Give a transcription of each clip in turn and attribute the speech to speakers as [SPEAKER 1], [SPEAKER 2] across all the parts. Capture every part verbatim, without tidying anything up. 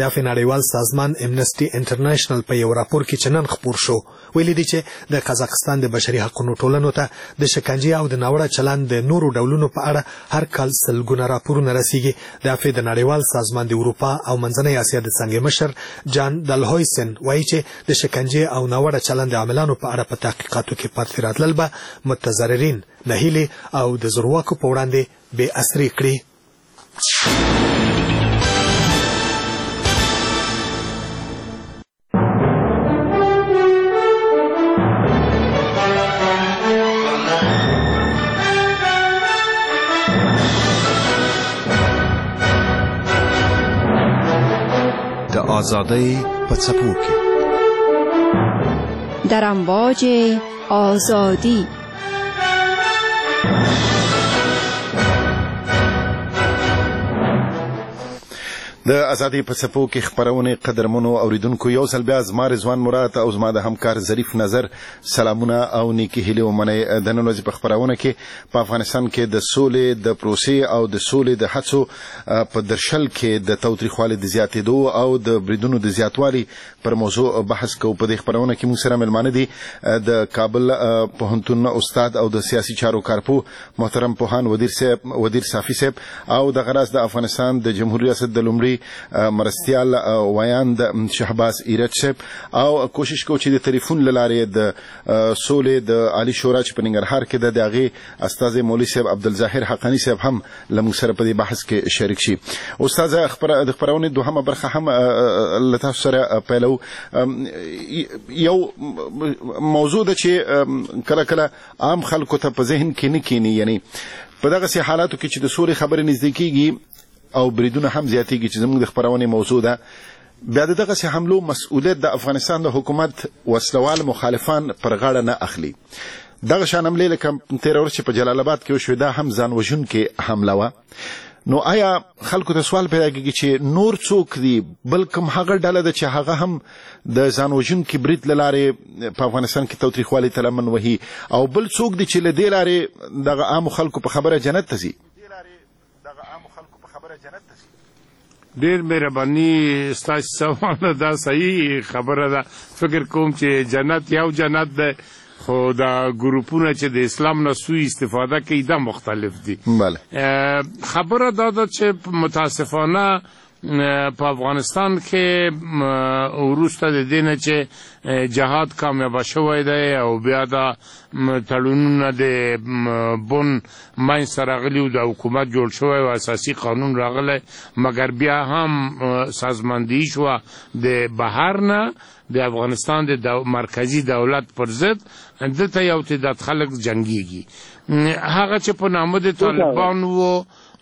[SPEAKER 1] د نړیوال سازمان امنسټي انټرنیشنل په یو راپور کې چې نن خپور شو ویلي دي چې د قزاقستان د بشري حقوقو ټولنو ته د شکنجې او د ناوړه چلند د نورو ډولونو په اړه هر کال سلګونه راپورونه رسیږي. د افې د نړیوال سازمان د اروپا او منځنۍ اسیا د څنګه مشر جان دلهویسن وایي چې د شکنجې او ناوړه چلند د عاملانو په اړه په تحقیقاتو کې پاتې راتلل به متضررین نهیلي او د زورواکو په وړاندې بې اثري کړي.
[SPEAKER 2] د آزادۍ په څپو کې
[SPEAKER 3] در امواج آزادی
[SPEAKER 4] د ازادۍ په څپو کې خپرونې قدرمنو اوریدونکو یو ځل بیا زما رضوان مراد او زما د همکار ظریف نظر سلامونه او نیکې هیلې ومنئ. د نن ورځې په خپرونه کې په افغانستان کې د سولې د پروسې او د سولې د هڅو په درشل کې د تاوتریخوالي د زیاتېدو او د بریدونو د زیاتوالي پر موضوع بحث کوو. په دې خپرونه کې موږ سره مېلمانه دي د کابل پوهنتون استاد او د سیاسي چارو کارپو محترم پوهان ودیر صاحب ودیر صافي صاحب او د غراس د افغانستان د جمهوریت ریاست د لومړي مرستیال ویاند شهباز ایرج صاحب او کوشش کوو چې د ټلیفون له لارې د سولې د عالی شورا چې په ننګرهار کې د هغې استازی مولوي صاحب عبدالظاهر حقاني صاحب هم له موږ سره په دې بحث کې شریک شي. استاده د خپرونې دوهمه برخه هم له تاسو سره پیلو. یو موضوع ده چې کله کله عام خلکو ته په ذهن کې نه کیني، یعنی په دغسې حالاتو کې چې د سولې خبرې نږدې کېږي او بریدونه هم زیاتېږي چې زموږ د خپرونې موضوع ده، بیا د دغسې حملو مسؤلیت د افغانستان د حکومت وسلوال مخالفان پر غاړه نه اخلي. دغه شان حملې لکه تېره ورځ چې په جلال آباد کې وشوې دا هم ځان وژونکې حمله وه. نو آیا خلکو ته سوال پیدا کېږي چې نور څوک دي، بل کوم هغه ډله ده چې هغه هم د ځان وژونکي برید له لارې په افغانستان کې تاوتریخوالي ته لمن وهي، او بل څوک دي چې له دې لارې دغه عامو خلکو په خبره جنت ته ځي؟
[SPEAKER 5] ډېر مهرباني ستاسو سوال دا صحیح خبره ده. فکر کوم چې جنت یو جنت ده، خو دا ګروپونه چې د اسلام نه سوء استفاده کوي دا مختلف دي.
[SPEAKER 4] بله
[SPEAKER 5] خبره دا ده چې متاسفانه په افغانستان کې وروسته د دې نه چې جهاد کامیابه شوی دی او بیا دا تړونونه د بن منځته راغلي او د حکومت جوړ شوی او اساسي قانون راغلی، مګر بیا هم سازماندهي شوه د بهر نه د افغانستان د مرکزي دولت پر ضد. دلته یو تعداد خلک جنګیږي. هغه چې په نامه د طالبان و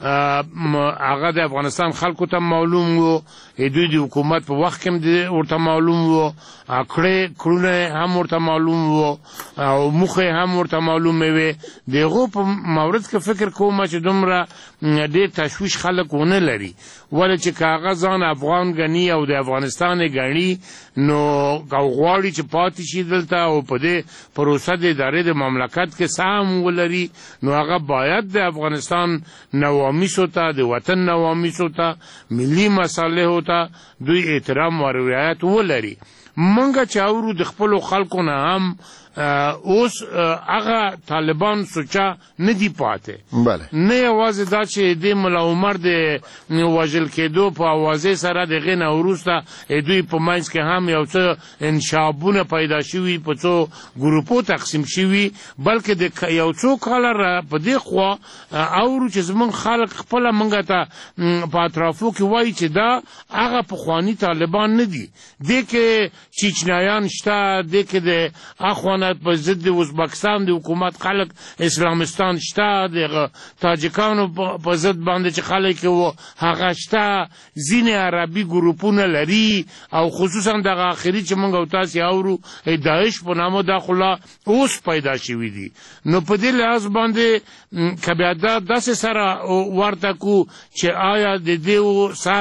[SPEAKER 5] هغه د افغانستان خلکو ته معلوم و، دوی د حکومت په وخت کې ورته معلوم و، کړې کړونه هم ورته معلوم و او موخې هم ورته معلومې وې. د هغو په مورد کې فکر کوم چې دومره ډېر تشویش خلک ونه لري، ولې چې که هغه ځان افغان ګڼي او د افغانستان یې ګڼي نو او غواړي چې پاتې شي دلته او په دې پروسه د ادارې د مملکت کې سهم ولري، نو هغه باید د افغانستان نوامیسو ته، د وطن نوامیسو ته، ملي مصالحو ته دوی احترام او رعایت ولري. منګه چې اورو د خپلو خلکو نه هم اوس هغه طالبان سوچا نه دی پاتې.
[SPEAKER 4] بله
[SPEAKER 5] نه یوازې دا چې د ملا عمر د وژل کېدو په اوازې سره د هغې نه وروسته دوی په منځ کې هم یو څه انشابونه پیدا شوي، په څو ګروپو تقسیم شوي، بلکې د یو څو کاله په دې خوا اورو چې زموږ خلک خپله موږ ته په اطرافو کې وایي چې دا هغه پخواني طالبان نه دي. دې کې چیچنیان شته، دې کې د اخوانه په ضد د ازبکستان د حکومت خلک اسلامستان شته، د تاجکانو په ضد باندې چې خلک وو هغه شته، ځینې عربي ګروپونه لري او خصوصا دغه آخري چې موږ او تاسې اورو داعش په نامه دا خو لا اوس پیدا شوي دي. نو په دې لحاظ باندې که بیا دا داسې سره ورته کو چې آیا د دې سر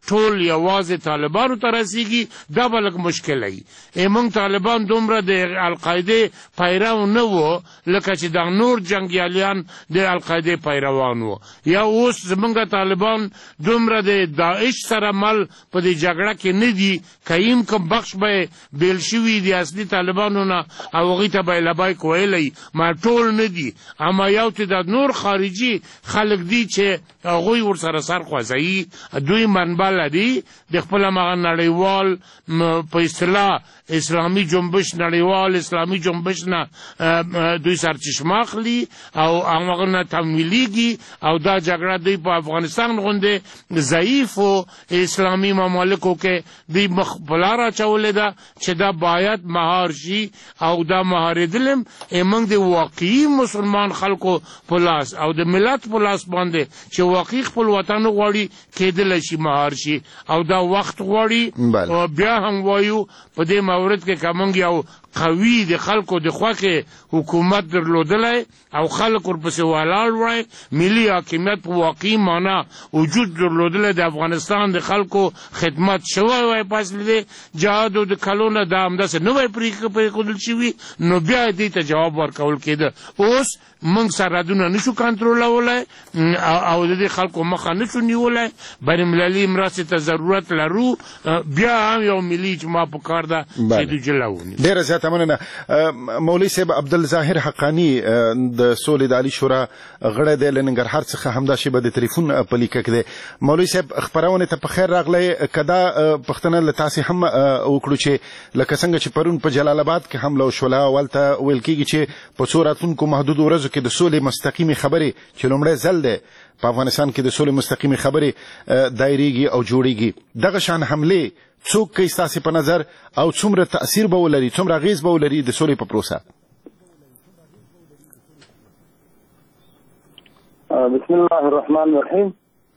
[SPEAKER 5] ټول یوازې طالبانو ته رسیږي دا به لږ مشکل وي. موږ طالبان دومره د القاعدې پیرو نه وو لکه چې دا نور جنګیالیان د القاعدې پیروان وو. یا اوس زمونږ طالبان دومره د داعش سره مل په دې جګړه کې نه دي که یم کوم بخش به بیل شوي د اصلي طالبانو نه او هغوی ته به یې لبیک ویلی ما ټول نه دي اما یو چې د نور خارجي خلک دي چې هغوی ورسره سر خوځوي دوی منبع لري د خپل همغه نړیوال په اصطلاح اسلامي جنبش نړیوال اسلامي جنبش نه دوی سرچشمه اخلي او هغه نه تمویلیږي او دا جګړه دوی په افغانستان غوندې ضعیفو اسلامي ممالکو کې دوی مخ په لاره اچولې ده چې دا باید مهار شي او دا مهارېدل هم موږ د واقعي مسلمان خلکو په لاس او د ملت په لاس باندې چې واقعي خپل وطن غواړي کېدلی شي مهار شي او دا وخت غواړي. او بیا هم وایو په دې مورد کې که موږ یو قوي د خلکو د خوښې حکومت درلودلی او خلک ورپسې ولاړ وای ملي حاکمیت په واقعي معنا وجود درلودلی د افغانستان د خلکو خدمت شوی وای په اصل د جهادو د کلونه دا همداسې نه وای پرېښودل شوي نو بیا دې ته جواب ورکول کېده. اوس موږ سرحدونه نشو کنټرولولی او د دې خلکو مخه نشو نیولی بین المللي مرستې ته ضرورت لرو بیا هم یو ملي اجماع پکار ده چې دوی جله ونیسي.
[SPEAKER 4] ډېره زیاته مننه. مولوي صاحب عبدالظاهر حقاني د سولې د عالي شورا غړی دی له ننګرهار څخه همدا شیبه د تلیفون په لیکه کې دی. مولوي صاحب خپرونې ته په خیر راغلی. که دا پوښتنه له تاسې هم وکړو چې لکه څنګه چې پرون په جلال آباد کې حمله وشوله اولته ویل کېږي چې په څو راتلونکو محدودو ورځو کې د سولې مستقیمې خبرې چې لومړی ځل دی په افغانستان کې د سولې مستقیمې خبرې دایریږي او جوړیږي. دغه شان حملې څوک کوي ستاسې په نظر او څومره تاثیر به ولري څومره اغېز به ولري د سولې په پروسه؟
[SPEAKER 6] بسم الله الرحمن الرحیم.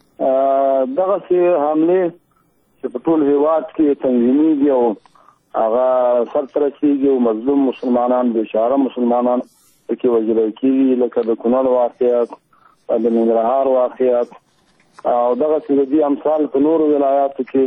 [SPEAKER 6] دغسې حملې چې په ټول هېواد کې تنظیمیږي او هغه سرته رسېږي او مظلوم مسلمانان بېچاره مسلمانان پکې وژلی کېږي لکه د کونړ واقعیت د ننګرهار واقعیت او دغسې د دې امثال په نورو ولایاتو کې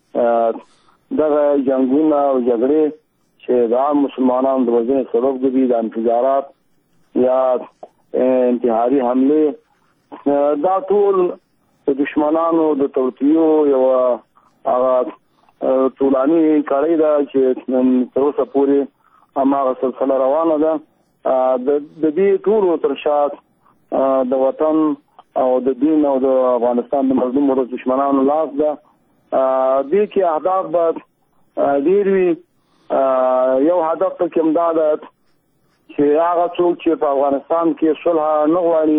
[SPEAKER 6] دغه جنګونه او جګړې چې د عام مسلمانانو د وژنې سبب ګرځي د انفجارات یا انتحاري حملې دا ټول د دشمنانو د توطیو یوه هغه طولاني کړۍ ده چې تر اوسه پورې هماغه سلسله روانه ده. د دې ټولو تر شا د وطن او د دین او د افغانستان د مظلوم دشمنانو لاس ده. دې کې اهداف به ډېر وي. یو هدف پکې همدا ده چې هغه څوک چې په افغانستان کې صلح نه غواړي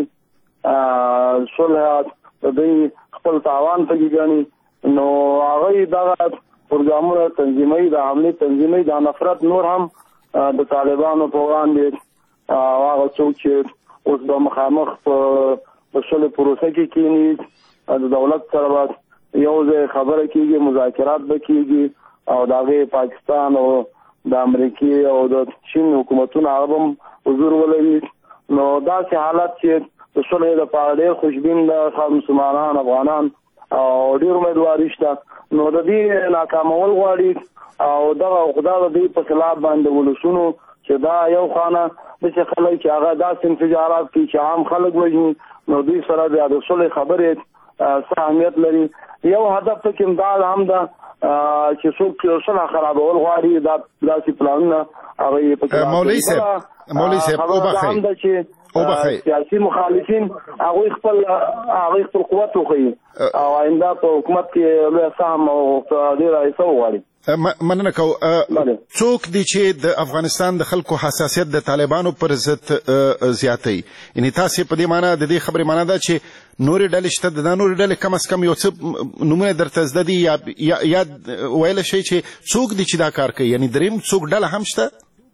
[SPEAKER 6] صلح د دوی خپل تاوان پکې ګڼي نو هغوی دغه پروګرامونه تنظیموي د حملې تنظیموي دا نفرت نور هم د طالبانو په وړاندې هغه څوک چې اوس به مخامخ په صلح پروسه کې کېني د دولت سره به یو ځای خبره کېږي مذاکرات به کېږي او د هغې پاکستان او د امریکې او د چین حکومتونه هغه هم حضور ولري نو داسې حالت چې د صلح لپاره ډېر خوشبین ده مسلمانان افغانان او ډېر امیدواري شته نو د دې ناکامول غواړي او دغه خدا د دې په خلاف باندې ولسونو چې دا یو خانه داسې خلک چې هغه داسې انفجارات کوي چې عام خلک وژني نو دوی سره بیا د صلح خبرې څه اهمیت لري. یو هدف پکې دا هم ده چې څوک صلح خرابول غواړي دا داسې پلانونه هغه پکې
[SPEAKER 4] مولوي صاحب مولوي صاحب وبخښئ وبخښئ سیاسي مخالفین هغوی خپل هغوی خپل قوت وښیي او آینده په حکومت کې لویه سهم او ډېره حصه وغواړي. مننه کو څوک دی چې د افغانستان د خلکو حساسیت د طالبانو پر ضد زیاتوي یعنې تاسې په دې معنا د دې خبرې معنا ده چې نورې ډلې شته د دا نورې ډلې کم از کم یو څه نومونه درته زده دي یا یا ویلی شئ چې څوک دی چې دا کار کوي یعنې دریم څوک ډله هم شته؟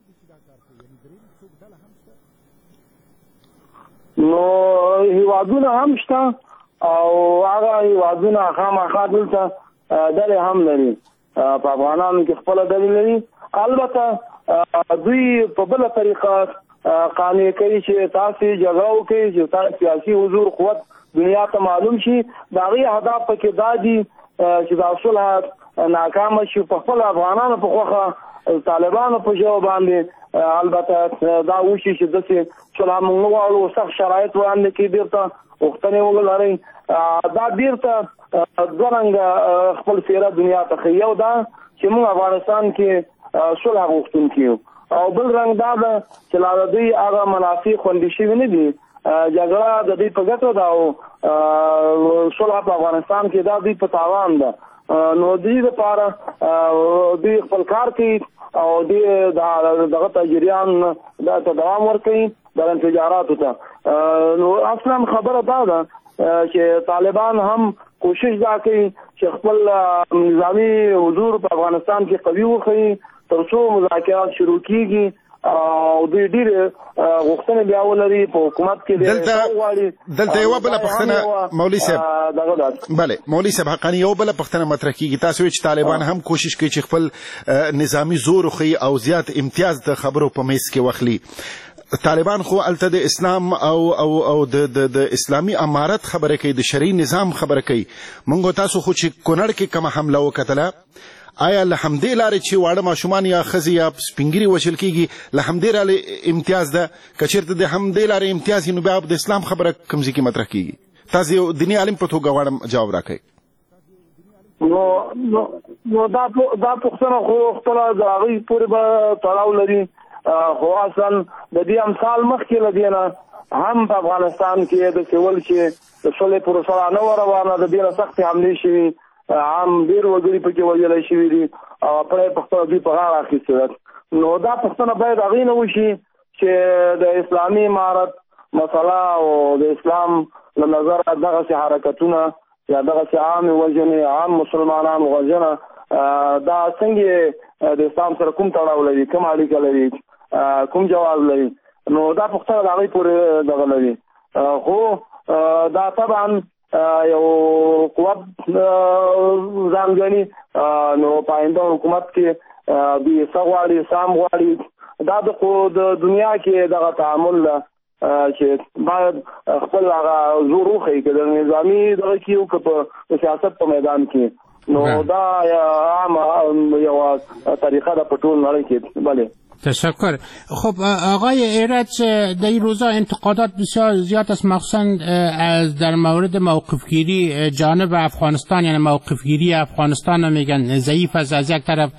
[SPEAKER 6] نو هیوادونه هم شته او هغه هیوادونه خامخا دلته ډلې هم لري په افغانانو کې خپله ډلې لري البته دوی په بله طریقه قانع کوي چې تاسې جګړه وکړئ چې تاسې سیاسي حضور قوت دنیا ته معلوم شي د هغې اهداف پکې دا دي چې دا صلح ناکامه شي په خپل افغانانو په خوخه طالبانو په جواب باندې البته دا وشي چې داسې صلح موږ غواړو سخت شرایط وړاندې کړي بیرته غوښتنې ولرئ دا بیرته دوه رنګه خپل څیره دنیا ته ښیي یو دا چې موږ افغانستان کې صلح غوښتونکي یو او بل رنګ دا ده چې لا د دوی هغه منافع خوندي شوي نه دي جګړه د دوی په ګټه ده او صلح په افغانستان کې دا دوی په تاوان ده نو دوی لپاره دوی خپل کار کوي او دوی دغه تجریان دا ته دوام ورکوي د انفجاراتو ته نو اصلا خبره دا ده چې طالبان هم کوشش دا کوي چې خپل نظامی حضور په افغانستان کې قوي وښيي تر څو مذاکرات شروع کیږي او دوی ډیر غوښتنې بیا ولري په حکومت کې
[SPEAKER 4] دلته دلته یو بل پښتنه مولوی صاحب بله مولوی صاحب حقانی یو بل پښتنه مطرح کیږي تاسو چې طالبان هم کوشش کوي چې خپل نظامی زور خو او زیات امتیاز د خبرو په میس کې واخلي طالبان خو الته د اسلام او او او د د اسلامي امارت خبره کوي د شرعي نظام خبره کوي مونږ تاسو خو چې کونړ کې کوم حمله وکړه آیا له همدې لارې چې واړه ماشومان یا ښځې یا سپینګیري وژل کېږي له همدې لارې امتیاز ده که چېرته د همدې لارې امتیاز وي نو بیا د اسلام خبره کوم ځای کې مطرح کېږي تاسو یو دیني عالم په توګه غواړم جواب راکړئ
[SPEAKER 6] نو نو دا دا پوښتنه خو خپله د هغوی پورې به تړاو لري خو اصلا د دې امثال مخکې له دې نه هم په افغانستان کې د سیول چې د صلحې پروسه نه وه روانه د ډېره سختې حملې شوي عام ډیر وګړي پکې وژلای شوي دي او پرې پښتو دوی په غاړه اخیستې ده نو دا پښتنه باید هغې نه وشي چې د اسلامي امارت مسله او د اسلام له نظره دغسې حرکتونه یا دغسې عامې وژنې عام مسلمانان وژنه دا څنګه د اسلام سره کوم تړاو لري کوم اړیکه لري کوم جواز لري نو دا پښتنه د هغې پورې دغه لري خو دا طبعا یو قوت ځانګړي نو په آینده حکومت کې دوی څه غواړي سام غواړي دا د دنیا کې دغه تعامل ده چې باید خپل هغه زور وښیي که د نظامي دغه کې یو که په سیاست په میدان کې نو دا عامه یوه طریقه ده په ټول نړۍ کې بله
[SPEAKER 7] تشکر. خب آقای ایرج در این روزا انتقادات بسیار زیاد است مخصوصا از در مورد موقفگیری جانب افغانستان یعنی موقفگیری افغانستان میگن ضعیف است از یک طرف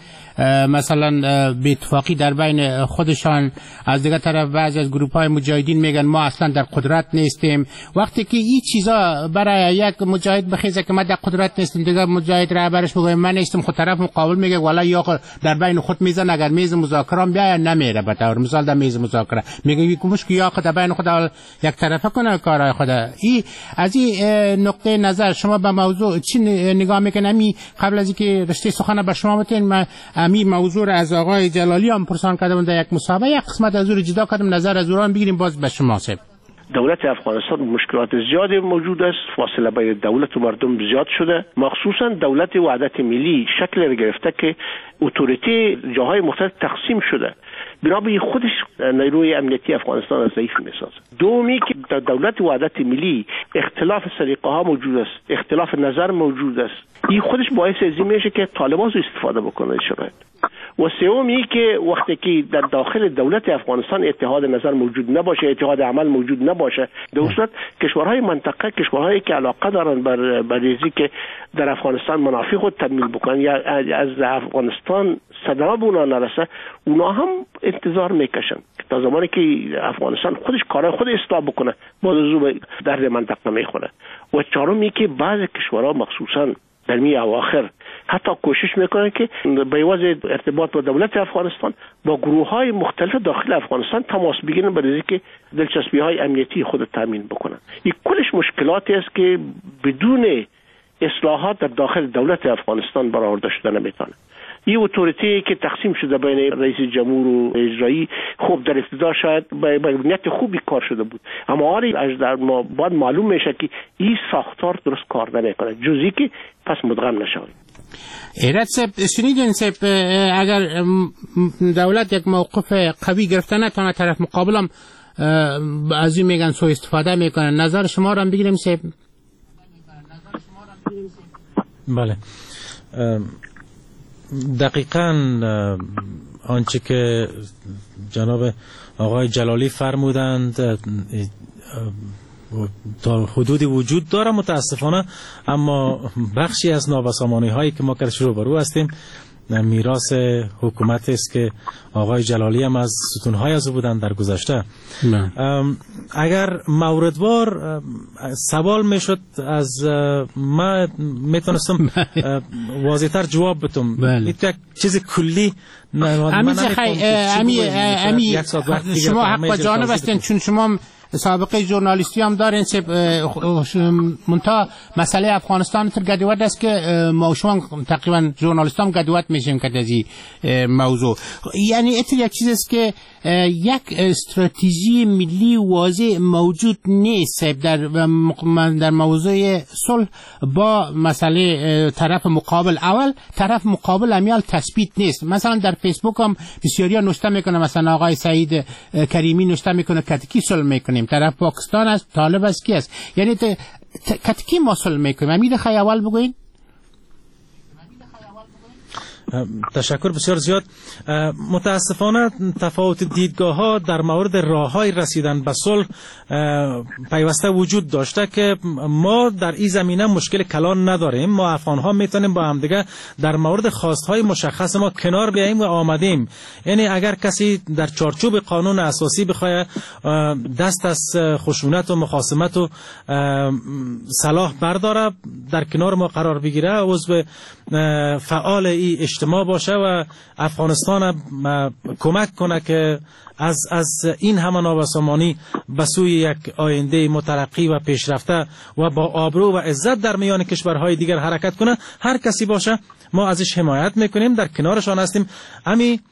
[SPEAKER 7] مثلا به اتفاقی در بین خودشان از دیگر طرف بعضی از گروه های مجاهدین میگن ما اصلا در قدرت نیستیم وقتی که این چیزا برای یک مجاهد بخیزه که ما در قدرت نیستیم دیگر مجاهد رهبرش بگه من نیستم خود طرف مقابل میگه والا یا در بین خود میزن اگر میز مذاکره بیا نمیره به طور مثال در میز مذاکره میگه یک مشکل یا خود بین خود یک طرفه کنه کارهای خود ای از این نقطه نظر شما به موضوع چی نگاه میکنید می قبل از اینکه رشته سخن به شما بتین من امی موضوع از آقای جلالی هم پرسان کردم در یک مسابقه یک قسمت از او جدا کردم نظر از او بگیریم باز به شما صاحب
[SPEAKER 8] دولت افغانستان مشکلات زیادی موجود است فاصله بین دولت و مردم زیاد شده مخصوصا دولت وحدت ملی شکل را گرفته که اتوریته جاهای مختلف تقسیم شده بنابراین خودش نیروی امنیتی افغانستان از ضعیف میسازه دومی که در دولت وحدت ملی اختلاف سلیقه ها موجود است اختلاف نظر موجود است این خودش باعث ازی میشه که طالبان استفاده بکنه شرایط و سومی که وقتی که در داخل دولت افغانستان اتحاد نظر موجود نباشه اتحاد عمل موجود نباشه در صورت کشورهای منطقه کشورهایی که علاقه دارن بر بریزی که در افغانستان منافع خود تکمیل بکنن یا از افغانستان صدا به اونا نرسه اونا هم انتظار میکشن تا زمانی که افغانستان خودش کارهای خود اصلاح بکنه موضوع به درد منطقه میخوره و چهارمی که بعض کشورها مخصوصا در می اواخر حتی کوشش میکنن که به واسطه ارتباط با دولت افغانستان با گروه های مختلف داخل افغانستان تماس بگیرن برای اینکه دلچسبی های امنیتی خود تامین بکنن این کلش مشکلاتی است که بدون اصلاحات در داخل دولت افغانستان برآورده شده نمیتونه این اتوریتی که تقسیم شده بین رئیس جمهور و اجرایی خوب در ابتدا شاید با نیت خوبی کار شده بود اما آری از در ما بعد معلوم میشه که این ساختار درست کار نمیکنه جزئی که پس مدغم نشوید.
[SPEAKER 7] ایرج صاحب شنیدین صاحب اگر دولت یک موقف قوی گرفته نتونه طرف مقابلم از این میگن سو استفاده میکنه نظر شما رو هم بگیریم صاحب
[SPEAKER 9] بله، دقیقاً آنچه که جناب آقای جلالی فرمودند تا حدودی وجود داره متاسفانه، اما بخشی از نابسامانی هایی که ما کارش روبرو هستیم میراث حکومت است که آقای جلالی هم از ستونهای از بودن در گذشته. اگر موردوار سوال میشد از ما میتونستم واضح‌تر جواب بدم. یک چیز کلی
[SPEAKER 7] امی امی امی شما حق با جانب هستین، چون شما سابقه ژورنالیستی هم دارین. منتها مسئله افغانستان تر گدوت است که ما شما تقریبا ژورنالیست هم گدوت میشیم که از این موضوع. یعنی اتر یک چیز است که یک استراتژی ملی واضح موجود نیست در در موضوع صلح با مسئله طرف مقابل. اول طرف مقابل امیال تثبیت نیست. مثلا در فیسبوک هم بسیاری نوشته میکنه، مثلا آقای سعید کریمی نوشته میکنه کتکی صلح میکنیم، طرف پاکستان است، طالب است، کی است؟ یعنی کتکی ما صلح میکنیم. امید خیلی اول بگوین.
[SPEAKER 9] تشکر بسیار زیاد. متاسفانه تفاوت دیدگاه ها در مورد راه های رسیدن به صلح پیوسته وجود داشته که ما در این زمینه مشکل کلان نداریم. ما افغان ها میتونیم با هم دیگه در مورد خواست های مشخص ما کنار بیاییم و آمدیم. یعنی اگر کسی در چارچوب قانون اساسی بخواد دست از خشونت و مخاصمت و صلاح برداره، در کنار ما قرار بگیره، عضو فعال ای اجتماع باشه و افغانستان کمک کنه که از از این همه نابسامانی به سوی یک آینده مترقی و پیشرفته و با آبرو و عزت در میان کشورهای دیگر حرکت کنه، هر کسی باشه ما ازش حمایت میکنیم، در کنارشان هستیم. امی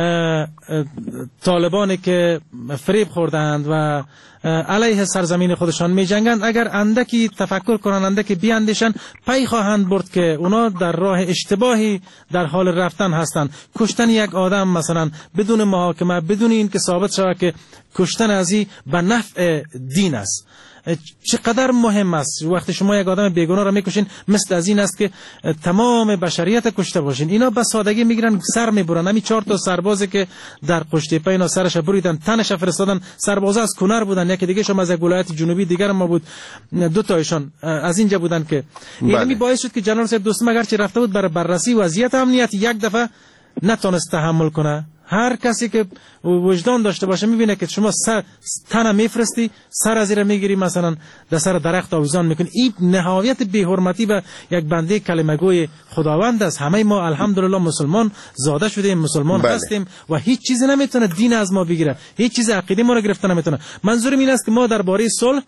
[SPEAKER 9] طالبانی که فریب خوردند و علیه سرزمین خودشان می جنگند، اگر اندکی تفکر کنند، اندکی بیاندیشند، پی خواهند برد که اونا در راه اشتباهی در حال رفتن هستند. کشتن یک آدم مثلا بدون محاکمه، بدون این که ثابت شود که کشتن ازی به نفع دین است، چقدر مهم است. وقتی شما یک آدم بیگناه را میکشین، مثل از این است که تمام بشریت کشته باشین. اینا به سادگی میگیرن سر میبرن. همین چهار تا سربازی که در قشتیپه اینا سرش بریدن، تنش فرستادن، سربازا از کنر بودن، یکی دیگه شما از یک ولایت جنوبی دیگر ما بود، دو تایشان از اینجا بودن که این باعث شد که جنرال صاحب دوستم اگر چه رفته بود برای بررسی وضعیت امنیت، یک دفعه نتونست تحمل کنه. هر کسی که وجدان داشته باشه میبینه که شما سر تنه میفرستی، سر از زیر میگیری، مثلا در سر درخت آویزان میکنی. این نهایت بی‌حرمتی به یک بنده کلمه گوی خداوند است. همه ما الحمدلله مسلمان زاده شدیم، مسلمان بله. هستیم و هیچ چیزی نمیتونه دین از ما بگیره، هیچ چیز عقیده ما رو گرفته نمیتونه. منظورم این است که ما درباره صلح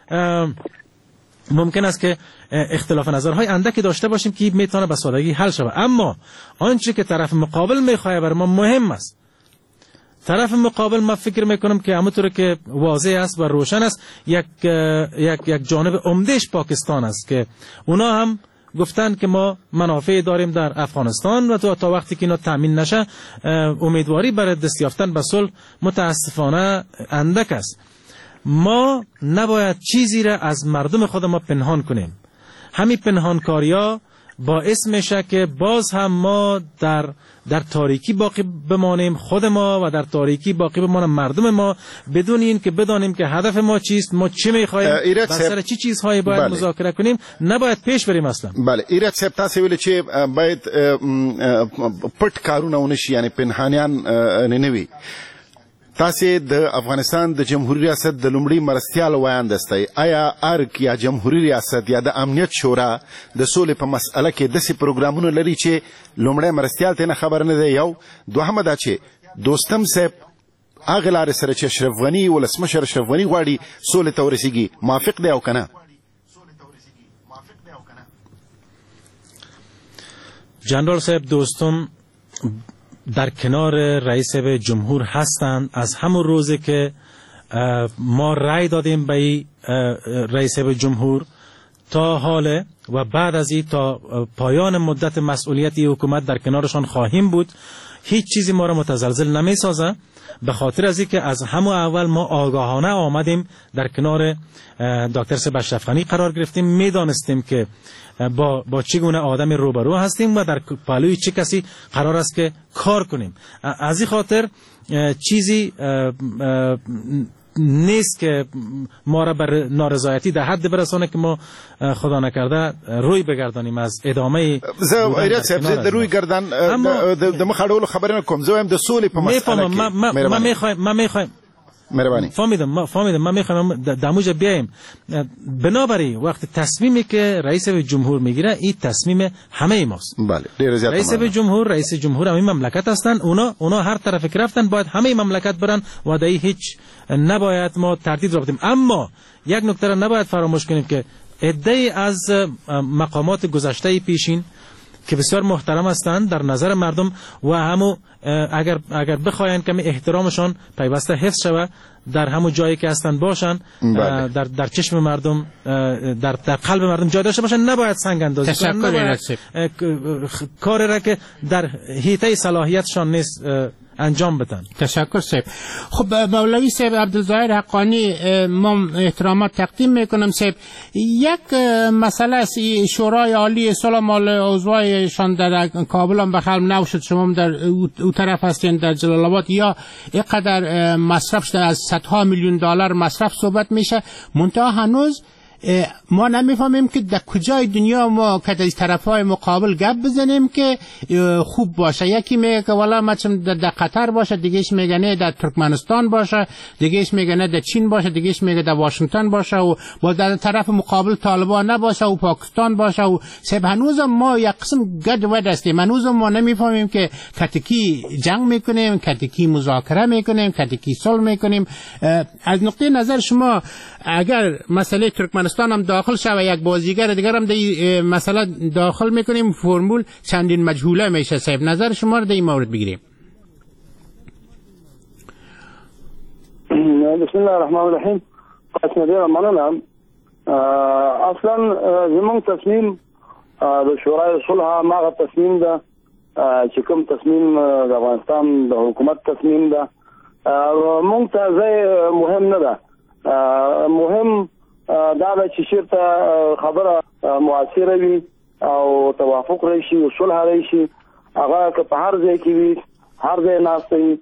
[SPEAKER 9] ممکن است که اختلاف نظرهای اندکی داشته باشیم که میتونه به سادگی حل شود، اما آنچه که طرف مقابل میخواد برای ما مهم است. طرف مقابل ما فکر میکنم که همونطور که واضح است و روشن است، یک یک یک جانب عمدهش پاکستان است که اونا هم گفتن که ما منافع داریم در افغانستان و تو تا وقتی که اینا تامین نشه امیدواری برای دست یافتن به صلح متاسفانه اندک است. ما نباید چیزی را از مردم خود ما پنهان کنیم. همین پنهانکاریا باعث میشه که باز هم ما در در تاریکی باقی بمانیم، خود ما، و در تاریکی باقی بمانیم مردم ما، بدون این که بدانیم که هدف ما چیست، ما چی میخوایم، بر سر چی چیزهایی باید بله. مذاکره کنیم. نباید پیش بریم اصلا.
[SPEAKER 4] بله ایراد صاحب تاسو ویل چې باید پټ کارونه ونشي، یعنی پنهانیان نه وي. تاسو د افغانستان د جمهوریت ریاست د لومړي مرستیال وایاند استئ، آیا ارګ یا جمهوریت ریاست یا د امنیت شورا د سولې په مسأله کې داسې پروګرامونه لري چې لومړی مرستیال ته نه خبر نه دی؟ یو دوهمه دا چې دوستم صاحب هغه لارې سره چې اشرف غني ولسمشر اشرف غني غواړي سولې ته ورسیږي، موافق دی او کنه؟
[SPEAKER 9] جنرال صاحب دوستم در کنار رئیس جمهور هستند. از همون روزی که ما رأی دادیم به رئیس جمهور تا حاله و بعد از این تا پایان مدت مسئولیت این حکومت در کنارشان خواهیم بود. هیچ چیزی ما را متزلزل نمی سازه، به خاطر از اینکه از همون اول ما آگاهانه آمدیم در کنار دکتر سید اشرف غنی قرار گرفتیم، میدانستیم که با با چگونه آدم روبرو هستیم و در پهلوی چه کسی قرار است که کار کنیم. از این خاطر چیزی نیست که ما را بر نارضایتی در حد برسانه که ما خدا نکرده روی بگردانیم از ادامه
[SPEAKER 4] زه ایراد صاحب زه د روی گردان د مخاړولو خبرونه کوم. زه هم د سولې په مسله کې
[SPEAKER 9] ما میخوایم ما میخوایم
[SPEAKER 4] مهربانی
[SPEAKER 9] فهمیدم ما فهمیدم ما میخوایم دموج بیایم. بنابراین وقت تصمیمی که رئیس جمهور میگیره این تصمیم همه ماست.
[SPEAKER 4] بله ډیر زیات
[SPEAKER 9] رئیس جمهور رئیس جمهور همین مملکت هستن. اونا اونا هر طرف که رفتن باید همه مملکت برن و در هیچ نباید ما تردید را بدیم. اما یک نکته را نباید فراموش کنیم که عده‌ای از مقامات گذشته پیشین که بسیار محترم هستند در نظر مردم و همو اگر اگر بخواین کمی احترامشان پیوسته حفظ شود، در همو جایی که هستند باشن، در در چشم مردم، در در قلب مردم جای داشته باشن، نباید سنگ اندازی کنن، کاری را که در حیطه صلاحیتشان نیست انجام بدن.
[SPEAKER 7] تشکر صاحب. خب مولوی صاحب عبدالظاهر حقانی ما احترامات تقدیم میکنم. صاحب یک مسئله است، شورای عالی صلح مال عضوایشان در کابل هم بخل نو شد، شما در او طرف هستین در جلال آباد، یا اینقدر مصرف شده از صدها میلیون دلار مصرف صحبت میشه، منتها هنوز ما نمیفهمیم که در کجای دنیا ما که از طرفهای مقابل گپ بزنیم که خوب باشه. یکی میگه که والا مثلا در قطر باشه، دیگهش میگه نه در ترکمنستان باشه، دیگهش میگه نه در چین باشه، دیگهش میگه در واشنگتن باشه و با در طرف مقابل طالبان نباشه و پاکستان باشه. و سب هنوز ما یک قسم گد ود هستیم، هنوز ما نمیفهمیم که کتکی جنگ میکنیم، کتکی مذاکره میکنیم، کتکی صلح میکنیم. از نقطه نظر شما اگر مسئله ترکمنستان هم داخل شوه، یک بازیگر دیگر هم در مسئله داخل میکنیم، فرمول چندین مجهوله میشه. صاحب نظر شما رو در این مورد بگیریم.
[SPEAKER 6] بسم الله الرحمن الرحیم. قسم دیر مننم. اصلا زمون تصمیم د شورای صلح ماغه تصمیم ده چې کوم تصمیم د افغانستان د حکومت تصمیم ده، مونږ ته مهم نه ده. مهم دا د چې شرطه خبره مؤثره وي او توافق راشي او صلح راشي، هغه که په هر ځای کې وي، هر ځای ناستي،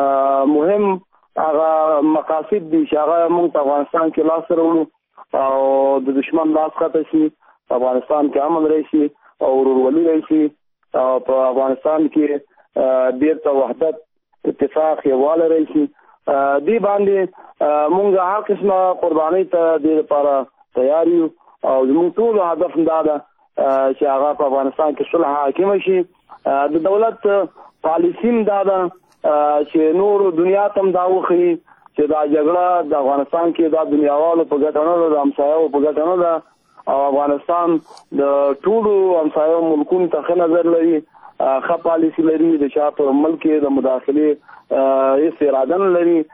[SPEAKER 6] مهم هغه مقاصد دي چې هغه موږ په افغانستان کې لاس راوړو او د دشمن لاس خطه شي، په افغانستان کې امن راشي او ورورولي راشي او په افغانستان کې بیرته وحدت اتفاق یووالی راشي. دی باندې مونږ هر قسمه قربانۍ ته د لپاره تیار یو او زموږ ټول هدف دا ده چې هغه په افغانستان کې صلح حاکم شي. د دولت پالیسي دا ده چې نور دنیا ته دا وخی چې دا جګړه د افغانستان کې د دنیاوالو په ګټه نه ده، د همسایو په ګټه نه ده او افغانستان د ټولو همسایو ملکونو ته ښه نظر لري، ښه پالیسي لري، د چا په ملک د مداخلې هیڅ اراده نه لري،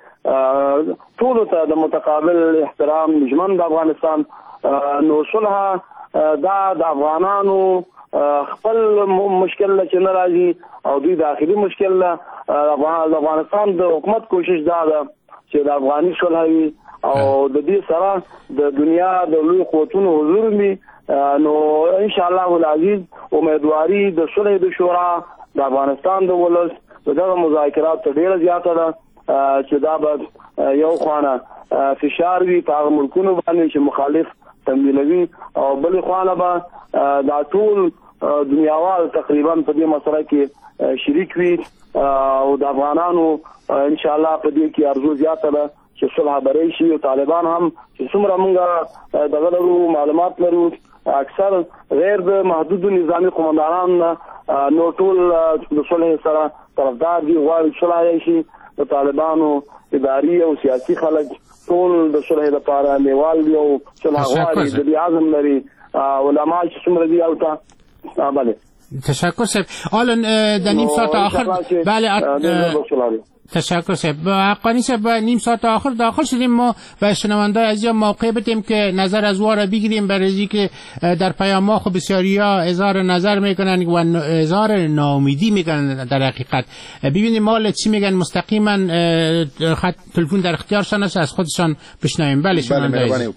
[SPEAKER 6] ټولو ته د متقابل احترام ژمن د افغانستان. نو صلح دا د افغانانو خپل مشکل چې نه راځي او دوی داخلي مشکل ده. د افغانستان د حکومت کوشش دا ده چې د افغاني صلح وي او د دې سره د دنیا د لوی قوتونو حضور وي. نو ان شاء الله العزیز امیدواري د صلح د شورا د افغانستان د ولس دغه مذاکرات ته ډیره زیاته ده چې دا به یو خوانه فشار وي په هغه ملکونو باندې چې مخالف تمویلوي او بل خوانه به دا ټول دنیاوال تقریبا په دې مسله کې شریک وي او د افغانانو ان شاء الله په دې کې ارزو زیاته ده چې صلح بری شي. او طالبان هم چې څومره موږ دغه لرو معلومات لرو، اکثر غیر د محدود نظامی قومندانان نو ټول د صلح سره طرفدار دي، غواړي صلح شي. د طالبانو اداري او سیاسي خلک ټول د صلح لپاره نیوال دي او صلح غواړي، د دې عزم لري. علما چې څومره دي او ته بله.
[SPEAKER 7] تشکر صاحب. حالا در نیم ساعت آخر بله تشکر صاحب. حقانی صاحب نیم ساعت آخر داخل شدیم. ما به شنوندای عزیز موقع بدیم که نظر از واره بگیریم، برای که در پیام ما خب بسیاریا اظهار نظر میکنن و اظهار ناامیدی میکنن. در حقیقت ببینیم مال چی میگن مستقیما. خط تلفن در اختیارشان است، از خودشان بشنویم. بله شنوندای عزیز.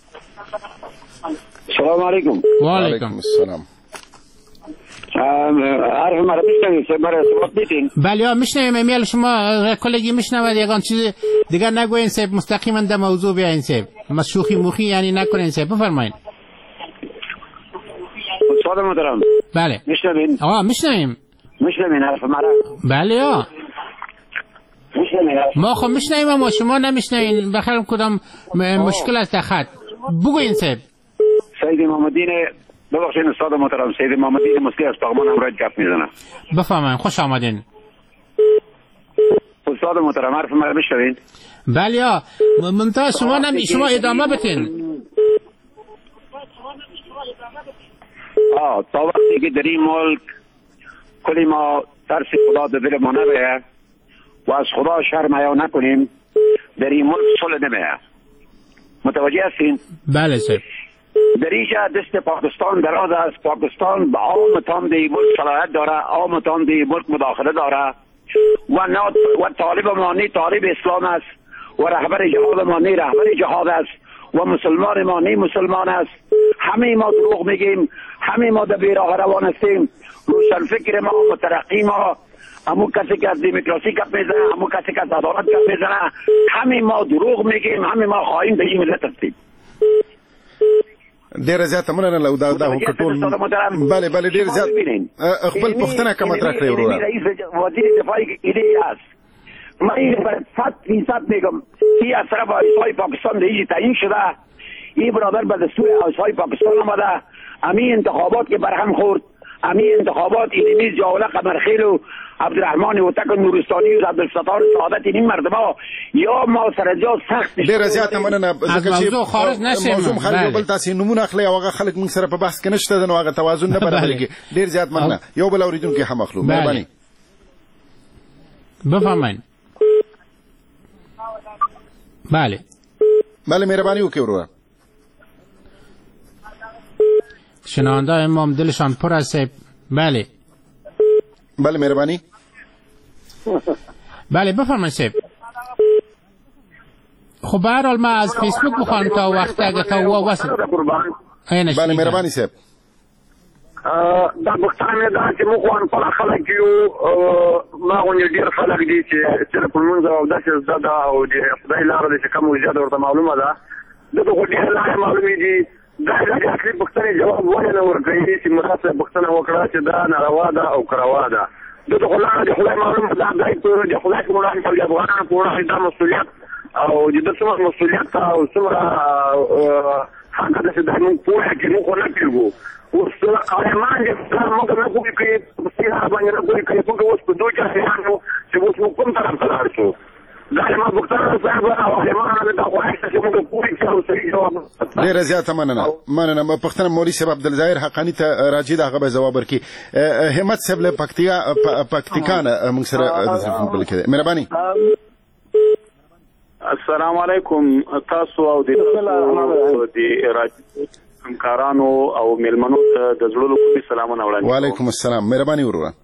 [SPEAKER 6] سلام علیکم.
[SPEAKER 7] و علیکم
[SPEAKER 4] السلام.
[SPEAKER 6] عرف مرا میشنوید؟ برای ثبات میتین؟
[SPEAKER 7] بله ها میشنویم. امیال شما کلگی میشنوید. یکان چیز دیگر نگوین صاحب، مستقیما در موضوع بیاین صاحب. ما شوخی موخی یعنی نکنین صاحب. بفرمایید.
[SPEAKER 6] استاد محترم.
[SPEAKER 7] بله
[SPEAKER 6] میشنوین؟
[SPEAKER 7] آقا میشنویم.
[SPEAKER 6] میشنوین عرف مرا؟
[SPEAKER 7] بله ها
[SPEAKER 6] میشنوین؟
[SPEAKER 7] ما خب میشنویم اما شما نمیشنوین. بخیر کدام مشکل است در خط؟ بگوین صاحب.
[SPEAKER 6] سید محمدین، ببخشید استاد محترم، سید محمدین مسکی از پغمان امروز گپ میزنه.
[SPEAKER 7] بفرمایید. خوش آمدین
[SPEAKER 6] استاد محترم. حرف مرا بشنوید؟
[SPEAKER 7] بله ها منتها شما نمی شما ادامه بتین.
[SPEAKER 6] آه تا وقتی که در این ملک کلی ما ترس خدا در دل ما نبیه و از خدا شرم حیا نکنیم، در این ملک صلح نمیه. متوجه هستین؟
[SPEAKER 7] بله سر.
[SPEAKER 6] در اینجا دست پاکستان دراز است. پاکستان به عام تام دی ملک صلاحیت داره، عام تام دی ملک مداخله داره و و طالب مانی طالب اسلام است و رهبر جهاد مانی رهبر جهاد است و مسلمان مانی مسلمان است. همه ما دروغ میگیم، همه ما در بیراه روان هستیم. روشن فکر ما مترقی ما، همون کسی که از دموکراسی کپ میزنه، همون کسی که از عدالت کپ میزنه، همه ما دروغ میگیم، همه ما خائن به این ملت هستیم.
[SPEAKER 4] ډیر زیات مننه لو دا دا ټول. بله بله ډیر زیات خپل پښتنه کوم مطرح کړی وروره.
[SPEAKER 6] رئیس وزیر دفاع ایده است. ما این بر صد فیصد میگم که از طرف آیسای پاکستان دیگه تعیین شده. این برادر به دستور آیسای پاکستان آمده. امی انتخابات که برهم خورد، امی انتخابات ایدمیز جاوله قمرخیل و عبدالرحمن وتک نورستانی و عبدالستار سعادت این مردم ها یا ما سرجا سخت
[SPEAKER 4] ډیر زیات مننه.
[SPEAKER 7] از موضوع خارج نشیم.
[SPEAKER 4] موضوع خارج بل تاسو نمونه اخلي او هغه خلک موږ سره په بحث کې نشته نو هغه توازن نه برابرېږي. ډیر زیات مننه. یو بل اوریدونکو هم اخلو. مهرباني.
[SPEAKER 7] بفرمایئ. بله
[SPEAKER 4] بله مهرباني وکړئ وروره.
[SPEAKER 7] شنونده امام دلشان پر است. بله
[SPEAKER 4] بله مهربانی.
[SPEAKER 7] بله بفرمایید صاحب. خب به هر حال ما از فیسبوک بخوام تا وقت اگه تا و وصل.
[SPEAKER 4] بله مهربانی صاحب.
[SPEAKER 6] دا پښتانه دا چې موږ وان په خلک یو ما غوڼې ډیر خلک دي چې چې په موږ او داسې زده او د خدای لاره دې کوم زیات ورته معلومه ده. دغه ډیر لاره معلومه دي. دا د اصلي پښتنې جواب ونه نه ورکوي چې مراسته پښتنه وکړه چې دا ناروا ده او کروا ده. دغه لاره د خدای معلومه ده. دا د خدای کومه په افغانانو پورې دا مسؤلیت او د څومره مسؤلیت او څومره حق ده چې دا موږ پوهه کې موږ نه کېږو. اوس عالمان چې موږ نه کوو کې په سیاست باندې نه کوو کې موږ اوس په دوه ځایونو چې اوس موږ کوم طرف ته لاړ شو. دا ما پښتانه صاحب او عالمان دا وایي چې موږ کوو چې اوس یې جواب.
[SPEAKER 4] ډېر زیاته مننه مننه پښتنه مولوي صاحب عبدالظاهر حقانی ته راځي دا هغه جواب ورکړي. همت صاحب له پکتیا پکتیکان موږ سره د بل کې مهرباني.
[SPEAKER 10] السلام علیکم تاسو او د همکارانو او میلمنو ته د زړه له سلامونه وړاندې.
[SPEAKER 4] وعلیکم السلام مهرباني وروره.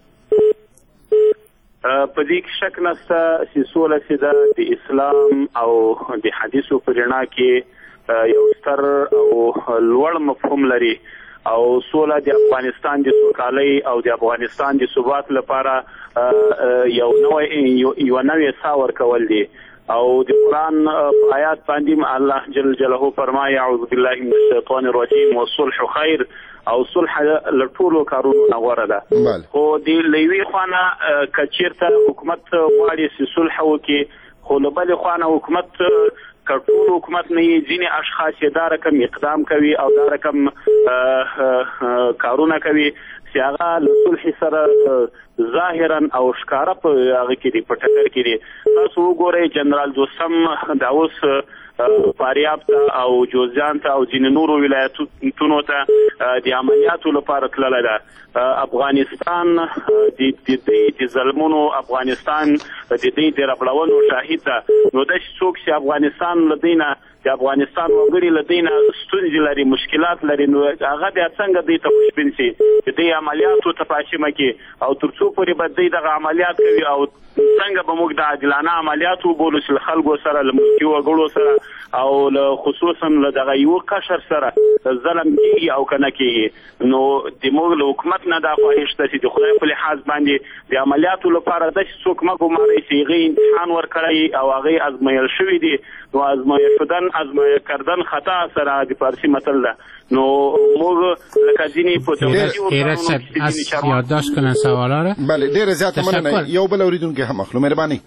[SPEAKER 10] په دې کې شک نشته چې سوله چې د اسلام او د حدیثو په رڼا کې یو ستر او لوړ مفهوم لري او سوله د افغانستان د سوکالۍ او د افغانستان د ثبات لپاره یو نوې یو نوې ساه ورکول دي. او د قرآن آیات باندې الله جل جلاله فرمایي اعوذ بالله من الشیطان الرجیم والصلح خیر او صلح لټولو کارونو نه غوره ده. خو د لوی خوانه کچیرته حکومت غواړي چې صلح وکړي خو له بلې خوانه حکومت کټول حکومت نه یې ځینې اشخاص یې دا رقم اقدام کوي او دا رقم کارونه کوي چې هغه له صلح سره ظاهرا او ښکاره په هغه کې دي په ټکر کې دي. تاسو وګورئ جنرال دوستم دا اوس فاریاب ته او جوزجان ته او ځینې نورو ولایتونو ته د عملیاتو لپاره تللی ده. افغانستان د دې د ظلمونو افغانستان د دې د ربړونو شاهد ده. نو داسې څوک چې افغانستان له دې نه د افغانستان وګړي له دې نه ستونزې لري مشکلات لري نو هغه بیا څنګه دوی ته خوشبین شي چې دې عملیاتو ته پاشمه کې او تر څو پورې به دوی دغه عملیات کوي او څنګه به موږ د عادلانه عملیات وبولو چې له خلکو سره له ملکي وګړو سره او له خصوصا له دغه یو قشر سره ظلم کېږي او که نه کېږي. نو د موږ له حکومت نه دا خواهش ده چې د خدای په لحاظ باندې د عملیاتو لپاره داسې څوک مه ګمارئ چې هغې امتحان ورکړی او هغې ازمایل شوي دي. نو ازمایل شدن ازمایل کردن خطا سره د فارسي متل ده. نو موږ لکه ځینې په دولتي
[SPEAKER 7] از یادداشت کنن سوالا را.
[SPEAKER 4] بله ډېره زیاته مننه. یو بل اورېدونکی هم اخلو. مهرباني.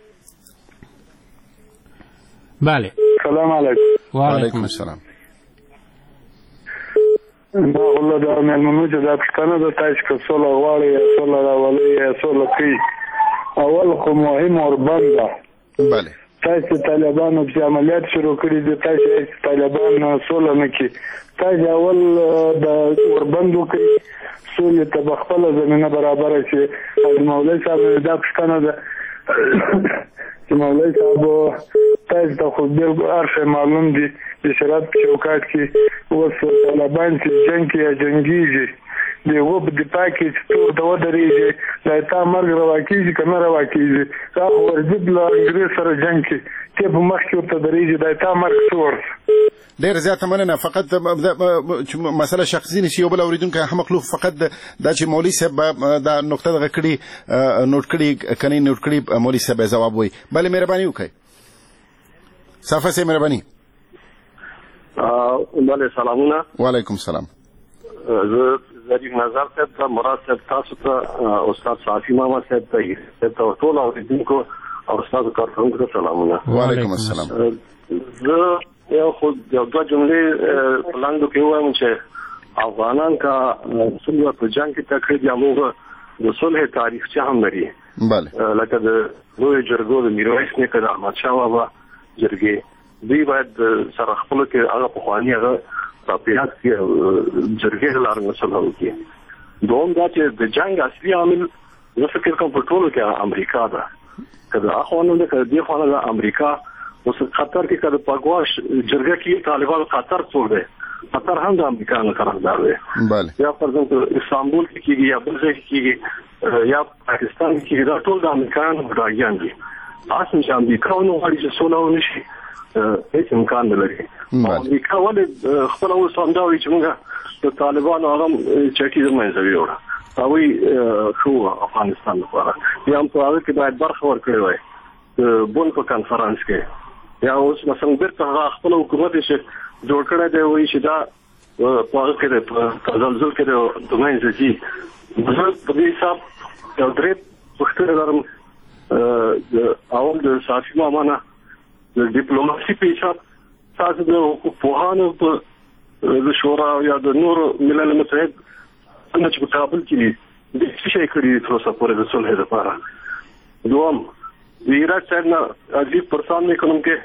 [SPEAKER 7] بله
[SPEAKER 6] سلام علیکم.
[SPEAKER 4] وعلیکم السلام.
[SPEAKER 6] دا غله د مېلمنو چې دا پښتنه د تاسو که سوله غواړي یا سوله راولي یا سوله کوي اول خو مهم اوربند ده.
[SPEAKER 4] بله
[SPEAKER 6] تاسو طالبانو چې عملیات شروع کړي دي تاسو طالبان سوله نه کوي. تاسو اول د اوربند وکړي سولې ته بخپله زمینه برابره شي. از مولوي صاحب دا پښتنه ده چې مولوي صاحب تاسو ته خو ډېر هر شی معلوم دي د شرایط په چوکاټ کې اوس طالبان چې جنګ کې یا جنګېږي د هغو په دفاع کې چې تور ته ودرېږي دا تا مرګ روا کېږي که نه روا کېږي دا خو ورضد له انګرېز سره جنګ کې ته په مخ کې ورته درېږي دا تا مرګ څه ورس.
[SPEAKER 4] ډېر زیاته مننه. فقط مسله شخصي نشي. یو بل اورېدونکی هم مخلوق فقط دا چې مولوي صاحب دا نقطه دغه کړي نوټ کړي که نه نوټ کړي مولوي صاحب ځواب وایي. بلې مهرباني وکړئ. صافه صاحب مهرباني.
[SPEAKER 11] بله سلامونه.
[SPEAKER 4] وعلیکم السلام.
[SPEAKER 11] زه ظریف نظر صاحب ته مراد صاحب تاسو ته استاد صافي ماما صاحب ته ته ټول اورېدونکو او استاد کارکوونکو ته سلامونه.
[SPEAKER 4] وعلیکم السلام.
[SPEAKER 11] زه یو خو یو دوه جملې په لاندو کې وایم چې افغانان که څومره په جنګ کې تکړه دي هماغه د صلح تاریخچه هم لري.
[SPEAKER 4] بله
[SPEAKER 11] لکه د لویو جرګو د میرویس نیکه د احمدشاه بابا جرګې دوی باید سره خپلو کې هغه پخواني هغه راپیاد کړي جرګې له لارې صلح وکړي. دوم دا چې د جنګ اصلي عامل زه فکر کوم په ټولو کې امریکا ده. که د اخوانو ده که د دې خوا نه ده امریکا. اوس قطر کې که د پګواش جرګه کې طالبانو قطر څوک دی قطر هم د امریکا نه طرفدار دی. یا فرضاً استانبول کې کېږي یا بل ځای کې کېږي یا پاکستان کې کېږي دا ټول د امریکایانو بډاګیان دي. اصل چې امریکا ونه غواړي چې سوله ونه شي هیڅ امکان نه لري. امریکا ولې خپله اوس همدا وایي چې موږ د طالبانو هغه چټي د منځه ویوړه هغوی ښه افغانستان لپاره یا هم په هغه کې باید برخه ورکړې وای بون په کنفرانس کې یا اوس مثلا بیرته هغه خپل حکومت چې جوړ کړی دی وایي چې دا په هغه کې د تزلزل کې د منځه ځي. زه په دې حساب یو درې پوښتنې لرم. اول د صافي ماما نه د ډیپلوماسي په حساب تاسو د پوهانو په د شورا یا د نورو ملل متحد څنګه چې په کابل کې د څه شي کړي تر اوسه پورې د صلح لپاره. دوم د عراق صاحب نه عزیز پرسان میکنم که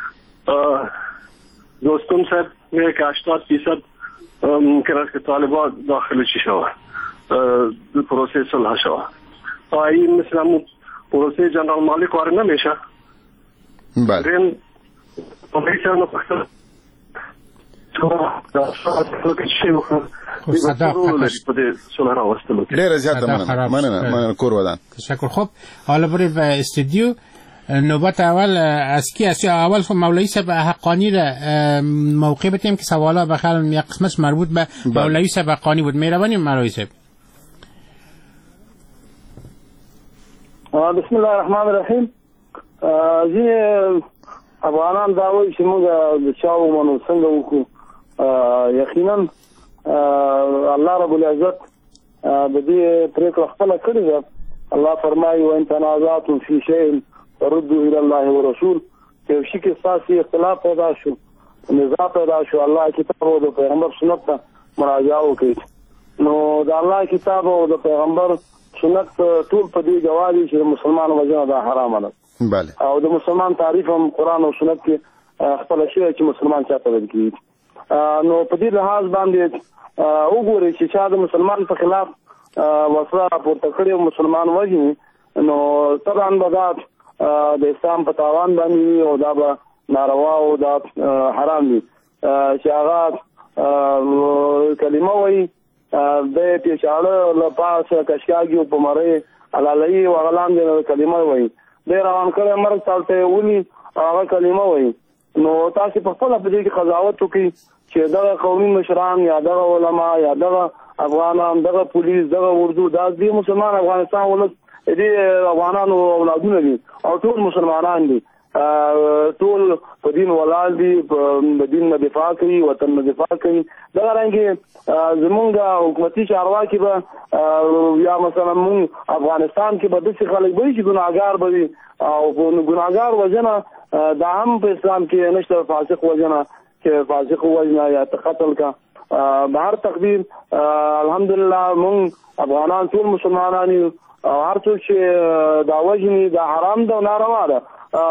[SPEAKER 11] دوستم صاحب میگه که هشتاد فیصد ممکن است که طالبان داخل چی شود پروسه صلح شود. آیا مثل همون پروسه جنرال مالک وارد نمیشه؟
[SPEAKER 4] بله.
[SPEAKER 11] رین امیشه نو پختر
[SPEAKER 4] ډېره زیاته مننه. مننه مننه کور ودان.
[SPEAKER 7] تشکر. خب حالا بریم به استودیو. نوبت اول از کی است؟ اول خب مولوی صاحب حقانی را موقع بدیم که سوالا بخیر یک قسمت مربوط به مولوی صاحب حقانی بود. مهربانی مولوی صاحب.
[SPEAKER 6] بسم الله الرحمن الرحیم. زی افغانان دا وایي چې موږ د چا ومنو څنګه وکړو. یقینا الله رب العزت د دې پرېکړه خپله کړې ده. الله فرمایي وان تنازعتم فی شیء فردوا الی الله ورسول. چې یو شي کې ستاسې اختلاف پیدا شو نزاع پیدا شو الله کتاب او د پیغمبر سنت ته مراجعه وکړئ. نو د الله کتاب او د پیغمبر سنت ټول په دې جوابي چې مسلمان وجنه دا حرام ده.
[SPEAKER 4] بله.
[SPEAKER 6] او د مسلمان تعریف هم قران او سنت کې خپل شی چې مسلمان چاته ویل کیږي. نو په دې لحاظ باندې وګورئ چې چا د مسلمان په خلاف وسله پورته کړې او مسلمان وجني نو طبعا به د اسلام په تاوان باندې او دا به ناروا او دا حرام دي چې هغه کلمه وایي د پیښاړه لپاره کشکاږي په مړې علالي او غلام د کلمه وایي د روان کړه مرګ تلته ونی هغه کلمه وایي. نو تاسو په خپل په دې کې قضاوت وکړئ چې دغه قومي مشران یا دغه علما یا دغه افغانان دغه پولیس دغه اردو دا د مسلمان افغانستان ولس دې افغانانو اولادونه دي او ټول مسلمانان دي ټول په دین ولال دي په دین نه دفاع کوي وطن نه دفاع کوي دا رنګه زمونږ حکومتي چارواکي به یا مثلا مون افغانستان کې به د خلک به چې ګناهګار به او ګناهګار وجنه دا هم په اسلام کې نشته فاسق وجنه چې فاسق وجنه یا قتل کا بهر تقدیر الحمدلله مون افغانان ټول مسلمانان او هر څوک چې دا وجني دا حرام ده او ناروا ده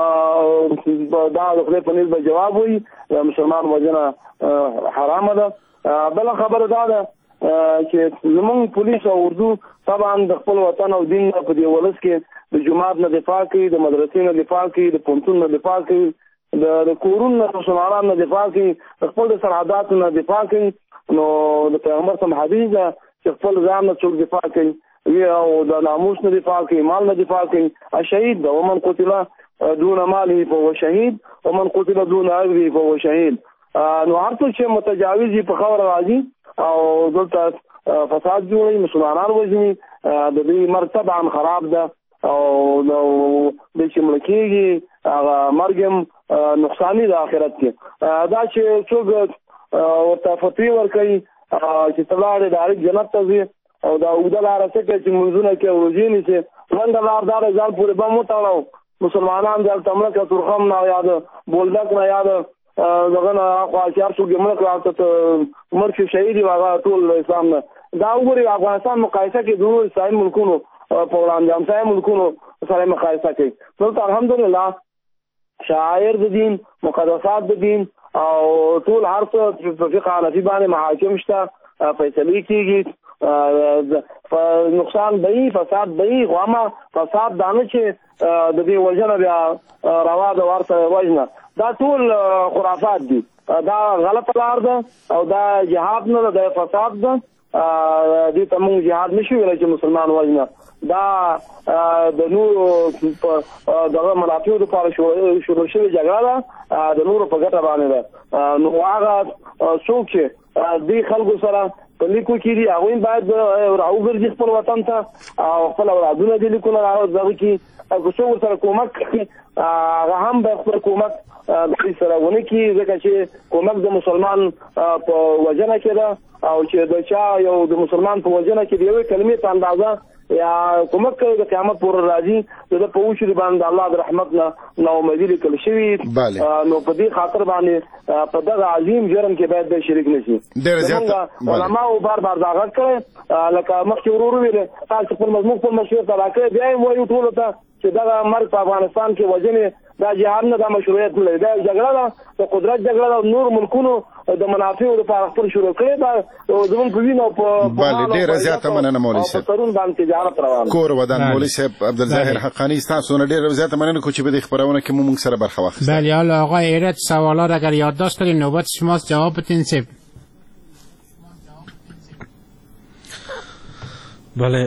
[SPEAKER 6] دا د خپل په نسبت جواب وي مسلمان وجنه حرام ده. بل خبره دا ده چې زمونږ پولیس او اردو طبعا د خپل وطن او دین په دی ولس کې د جماعت نه دفاع کوي د مدرسې نه دفاع کوي د پونتون نه دفاع کوي د کورون نه مسلمانانو نه دفاع کوي د خپل سرحداتو نه دفاع کوي. نو د پیغمبر صلی الله علیه وسلم چې خپل ځان نه څوک دفاع کوي وی او د ناموس نه دفاع کوي مال نه دفاع کوي شهید ده ومن قتل دون ماله فهو شهید ومن قتل دون اجره فهو شهید. نو هر څوک چې متجاوز په خبره راځي او دلته فساد جوړي مسلمانان وژني د دې مرتبه عن خراب ده او د چې ملکیږي هغه مرګم نقصانی د آخرت کې دا چې څوک ورته فتوی ورکوي چې تلاړ د جنت ته ځي او دا وګړه لاره څخه چې منځونه کې ورځي نشي څنګه لار دار ځل پورې به مو تاړو مسلمانان ځل تملک ترخم نه یاد بولدک نه یاد دغه نه خواچار شو ګمړه راته مرشي شهید واغه ټول اسلام نه دا وګوري افغانستان مقایسه کې دوه اسلامي ملکونو په وړاندې هم ځای ملکونو سره مقایسه کوي. نو الحمدلله شاعر د دین مقدسات د دین او ټول هر څه په فقه حنفي باندې محاکم شته فیصله کیږي نقصان به فساد به غوامه فساد دانه چې د دې وجنه بیا روا د ورته وجنه دا ټول خرافات دي دا غلط لار ده او دا جهاد نه ده فساد ده دې ته موږ جهاد نشو ویل چې مسلمان وجنه دا د نور دغه منافعو لپاره شروع شوی جګړه ده د نور په ګټه باندې ده. نو هغه څوک چې دې خلکو سره په لیکو کې دي هغوی باید راوګرځي خپل وطن ته او خپل اولادونه دې لیکونه راوځي کې او څو ورسره کومک کوي هغه هم به خپل کومک د سره ونه کې ځکه چې کومک د مسلمان په وجنه کې ده او چې د چا یو د مسلمان په وجنه کې دی یو کلمې په اندازه یا کومک کوي د قیامت پر راځي د په وشي باندې الله د رحمت نه نو امیدي لیکل شوی نو په دې خاطر باندې په دغه عظیم جرم کې باید د شریک نشي. ډېر زیات علماء او بار بار دا غږ کړي لکه مخکې ورور ویل تاسو خپل مضمون خپل مشورت راکړئ بیا یې وایو ټول ته چې دا مرګ په افغانستان کې وجنه دا جهاد نه د مشروعیت نه دا جګړه ده د قدرت جګړه ده نور ملکونو د منافعو لپاره خپل شروع کړي دا زمون په وینو په
[SPEAKER 4] بله ډېره زیاته مننه مولوي صاحب
[SPEAKER 6] ترون باندې تجارت روان
[SPEAKER 4] کور ودان مولوي صاحب عبدالظاهر حقانی تاسو نه ډېره زیاته مننه کوم چې به د خبرونه کې مو موږ سره برخه واخیست.
[SPEAKER 7] بله حالا آقای ایرج سوالات اگر یادداشت کنید نوبت شماست جواب بدین صاحب.
[SPEAKER 9] بله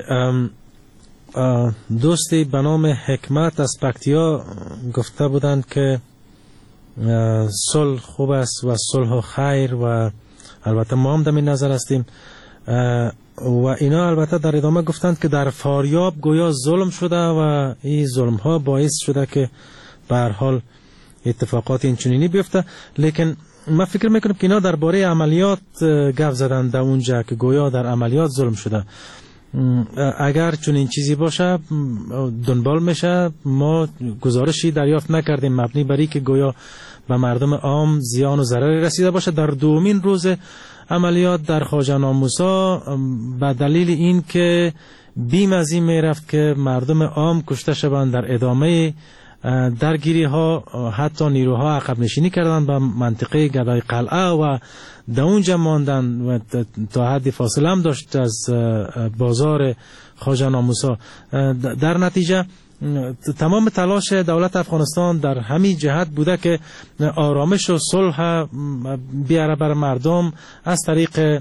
[SPEAKER 9] دوستی به نام حکمت از پکتیا گفته بودند که صلح خوب است و صلح و خیر و البته ما هم در این نظر هستیم و اینا البته در ادامه گفتند که در فاریاب گویا ظلم شده و این ظلم ها باعث شده که به هر حال اتفاقات اینچنینی بیفته. لیکن من فکر میکنم که اینا درباره عملیات گفت زدند در اونجا که گویا در عملیات ظلم شده. اگر چون این چیزی باشه دنبال میشه. ما گزارشی دریافت نکردیم مبنی بر اینکه گویا به مردم عام زیان و ضرری رسیده باشه. در دومین روز عملیات در خواجه ناموسا به دلیل این که بیم از این می رفت که مردم عام کشته شوند در ادامه درگیری ها، حتی نیروها عقب نشینی کردند به منطقه گدای قلعه و در اونجا ماندن و تا حدی فاصله هم داشت از بازار خواجه ناموسا. در نتیجه تمام تلاش دولت افغانستان در همین جهت بوده که آرامش و صلح بیاره بر مردم از طریق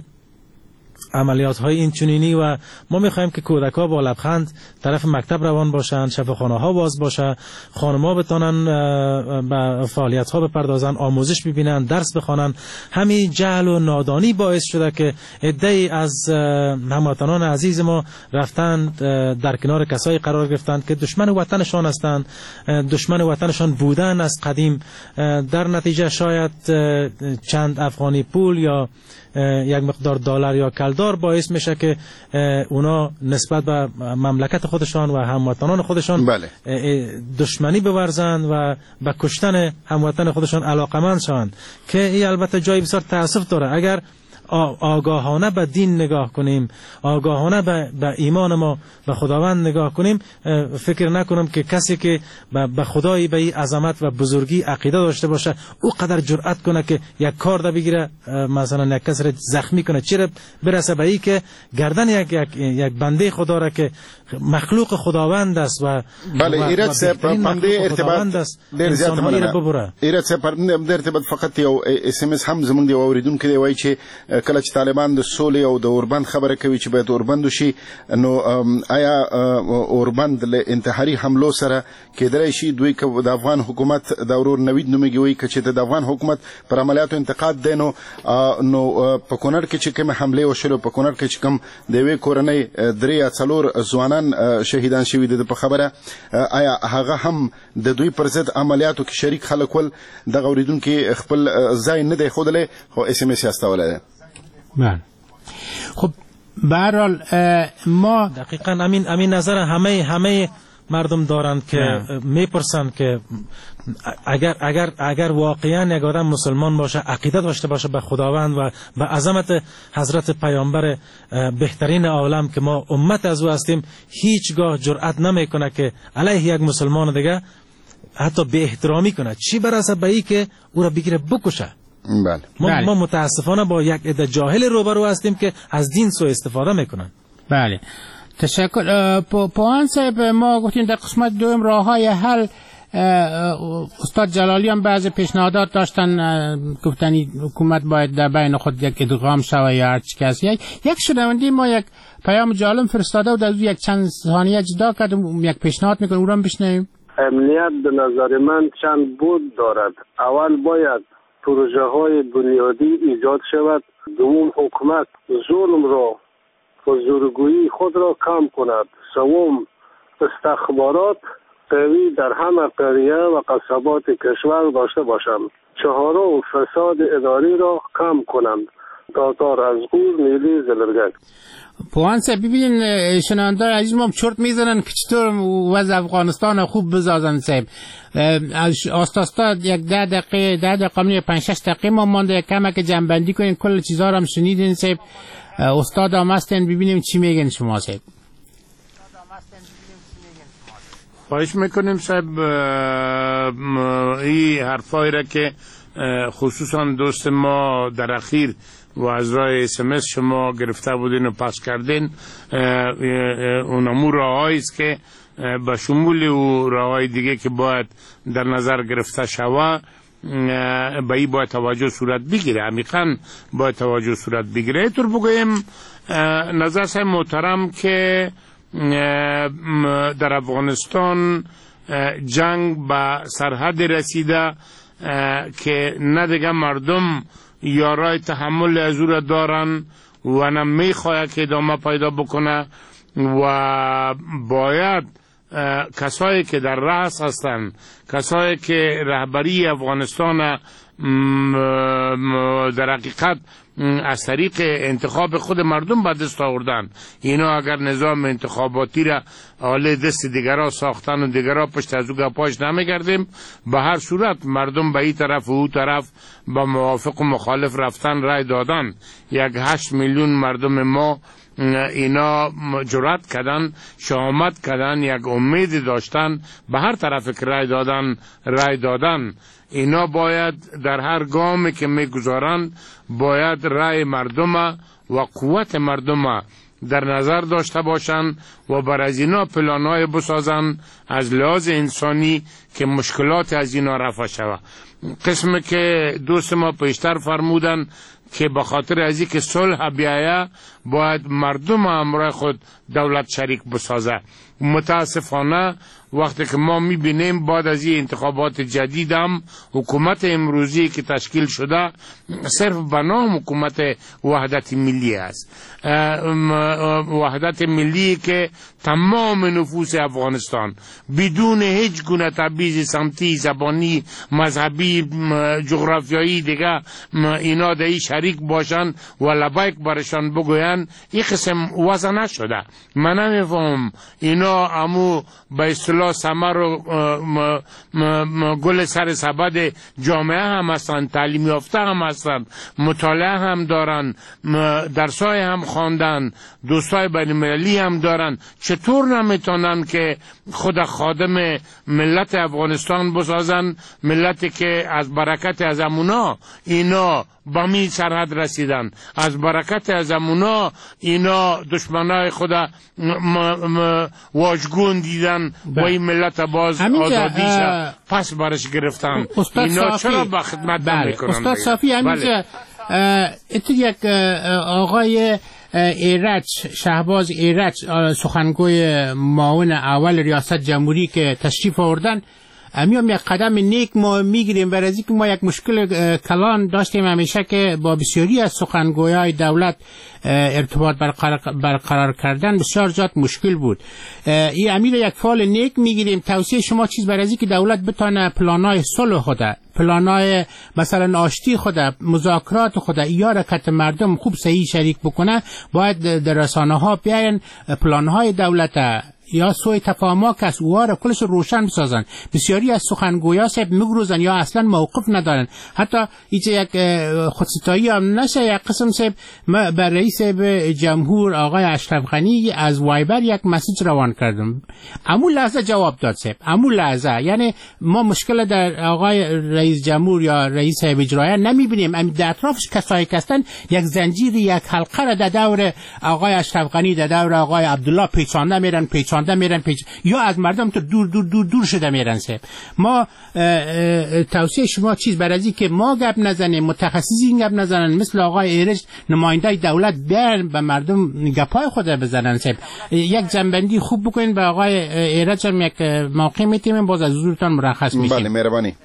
[SPEAKER 9] عملیات های این چنینی و ما میخوایم که کودک ها با لبخند طرف مکتب روان باشند، شفاخانه ها باز باشه، خانم ها بتانن به فعالیت ها بپردازن، آموزش ببینن، درس بخوانن. همین جهل و نادانی باعث شده که عده‌ای از هموطنان عزیز ما رفتن در کنار کسایی قرار گرفتن که دشمن وطنشان هستند، دشمن وطنشان بودن از قدیم. در نتیجه شاید چند افغانی پول یا یک مقدار دلار یا کلدار باعث میشه که اونا نسبت به مملکت خودشان و هموطنان خودشان
[SPEAKER 4] بله.
[SPEAKER 9] دشمنی بورزند و به کشتن هموطن خودشان علاقمند شوند که این البته جای بسیار تأسف داره. اگر آگاهانه به دین نگاه کنیم، آگاهانه به, به ایمان ما به خداوند نگاه کنیم، فکر نکنم که کسی که به خدای به این عظمت و بزرگی عقیده داشته باشه او قدر جرأت کنه که یک کار ده بگیره، مثلا یک کس را زخمی کنه، چرا برسه به این که گردن یک, یک, یک بنده خدا را که مخلوق خداوند است و
[SPEAKER 4] بله ایراد سه پنده ارتباط ډیر زیات مننه. ایراد سه پنده ارتباط فقط یو اس ام اس هم زمونږ دی اوریدونکو دی وایي چې کله چې طالبان د سولې او د اوربند خبره کوي چې باید اوربند وشي، نو آیا اوربند له انتحاري حملو سره کېدلی شي دوی که د افغان حکومت د ورور نوید نومیږي وایي که چې د افغان حکومت پر عملیاتو انتقاد دی نو نو په کونړ کې چې کومې حملې وشولې، په کونړ کې چې کوم د یوې کورنۍ درې یا څلور ځوانان شهیدان شوي دي په خبره، آیا هغه هم د دوی پر ضد عملیاتو کې شریک خلک ول؟ دغه اوریدونکي خپل ځای نه دی ښودلی خو اس ام اس یې استولی دی.
[SPEAKER 7] بله خب به هر حال ما
[SPEAKER 9] دقیقاً امین امین نظر همه همه مردم دارند که میپرسند که اگر اگر اگر واقعا یک آدم مسلمان باشه، عقیده داشته باشه به خداوند و به عظمت حضرت پیامبر بهترین عالم که ما امت از او هستیم، هیچگاه جرأت نمیکنه که علیه یک مسلمان دیگه حتی به احترامی کنه، چی برسه به این که او را بگیره بکشه.
[SPEAKER 4] بله.
[SPEAKER 9] ما,
[SPEAKER 7] بله.
[SPEAKER 9] ما متاسفانه با یک عده جاهل روبرو هستیم که از دین سوء استفاده میکنن.
[SPEAKER 7] بله تشکر. پوان صاحب ما گفتیم در قسمت دوم راه های حل، استاد جلالی هم بعض پیشنهادات داشتن، گفتن حکومت باید در بین خود یک ادغام شوه یا هر چی کسی. یک شنونده ما یک پیام جالب فرستاده و در یک چند ثانیه جدا کرد، یک پیشنهاد میکنه او را بشنویم.
[SPEAKER 12] امنیت به نظر من چند بود دارد. اول باید پروژه های بنیادی ایجاد شود، دوم حکومت ظلم را و زورگویی خود را کم کند، سوم استخبارات قوی در همه قریه و قصبات کشور داشته باشند، چهارم فساد اداری را کم کنند. تاتار از غور نیلی زلرگک.
[SPEAKER 7] پوان صاحب ببینین شنوندگان عزیز ما چرت میزنن که چطور وضع افغانستان خوب بسازن. صاحب آستاستا یک ده دقیقه ده دقیقه قبل پنج شش دقیقه ما مونده، کمک جنبندی کنین، کل چیزا رو هم شنیدین. صاحب استاد هم هستن، ببینیم چی میگن شما. صاحب
[SPEAKER 5] خواهش میکنیم صاحب این حرفایی را که خصوصا دوست ما در اخیر و از راه اس ام اس شما گرفته بودین و پس کردین، اون امور راهایی است که به شمول و راههای دیگه که باید در نظر گرفته شود به این باید توجه صورت بگیره، عمیقاً باید توجه صورت بگیره. اینطور بگویم نظر صاحب محترم که در افغانستان جنگ به سرحد رسیده که نه دیگه مردم یارای تحمل از او را دارن و نه میخواه که ادامه پیدا بکنه و باید کسایی که در رأس هستن، کسایی که رهبری افغانستان در حقیقت از طریق انتخاب خود مردم به دست آوردن. اینا اگر نظام انتخاباتی را حاله دست دیگرها ساختن و دیگرها پشت از او گپاش نمیگردیم، به هر صورت مردم به این طرف و او طرف با موافق و مخالف رفتن رای دادن. یک هشت میلیون مردم ما اینا جرأت کردن، شهامت کردن، یک امید داشتن، به هر طرف که رای دادن رای دادن. اینا باید در هر گامی که میگذارند باید رای مردم و قوت مردم در نظر داشته باشند و بر از اینا پلانهای بسازند از لحاظ انسانی که مشکلات از اینا رفع شود. قسم که دوست ما پیشتر فرمودن که به خاطر از اینکه صلح بیایه باید مردم همراه خود دولت شریک بسازه. متاسفانه وقتی که ما میبینیم بعد از این انتخابات جدید هم حکومت امروزی که تشکیل شده صرف به نام حکومت وحدت ملی است، وحدت ملی که تمام نفوس افغانستان بدون هیچ گونه تبعیض سمتی، زبانی، مذهبی، جغرافیایی دیگه اینا در این شریک باشن و لبیک برشان بگوین، این قسم وضع نشده. من نمیفهم اینا امو به اصطلاح ثمر و گل سر سبد جامعه هم هستند، تعلیم یافته هم هستند، مطالعه هم دارن، درسای هم خواندن، دوستای بین المللی هم دارن. چطور نمیتونن که خود خادم ملت افغانستان بسازن، ملتی که از برکت از امونا اینا با می سرحد رسیدن، از برکت از امونا اینا دشمنای خدا واژگون دیدن و این ملت باز آزادیش پس برش گرفتن. اینا چرا با خدمت نمیکنن؟
[SPEAKER 7] استاد صافی همینجا اتو یک آقای ایرج، شهباز ایرج، سخنگوی معاون اول ریاست جمهوری که تشریف آوردن، میام یک قدم نیک ما میگیریم برای اینکه ما یک مشکل کلان داشتیم همیشه که با بسیاری از سخنگویای دولت ارتباط برقرار, برقرار کردن بسیار جات مشکل بود. این امیر یک فال نیک میگیریم. توصیه شما چیز برای اینکه دولت بتونه پلانای صلح خوده، پلانای مثلا آشتی خوده، مذاکرات خوده، یا حرکت مردم خوب صحیح شریک بکنه، باید در رسانه ها بیاین پلانهای دولت یا سوی تفاهمات که از اوها را کلش روشن بسازن. بسیاری از سخنگویا صاحب میگروزن یا اصلا موقف ندارن. حتی ایچه یک خودستایی هم نشه. یک قسم صاحب بر رئیس جمهور آقای اشرف غنی از وایبر یک مسیج روان کردم، امو لحظه جواب داد صاحب، امو لحظه. یعنی ما مشکل در آقای رئیس جمهور یا رئیس اجرایی نمیبینیم، ام در اطرافش کسایی که هستن یک زنجیر، یک حلقه را در دور آقای اشرف غنی، در دور آقای عبدالله پیچانده میرن پیچانده میرن پیچ... یا از مردم تو دور دور دور دور شده میرن صاحب. ما توصیه شما چیز برای از که ما گپ نزنیم، متخصصین گپ نزنن، مثل آقای ایرج نماینده دولت بیان به مردم گپای خود بزنن صاحب. یک جنبندی خوب بکنین به آقای ایرج هم یک موقع میتیم باز از حضورتان مرخص میشیم.
[SPEAKER 4] بله مهربانی.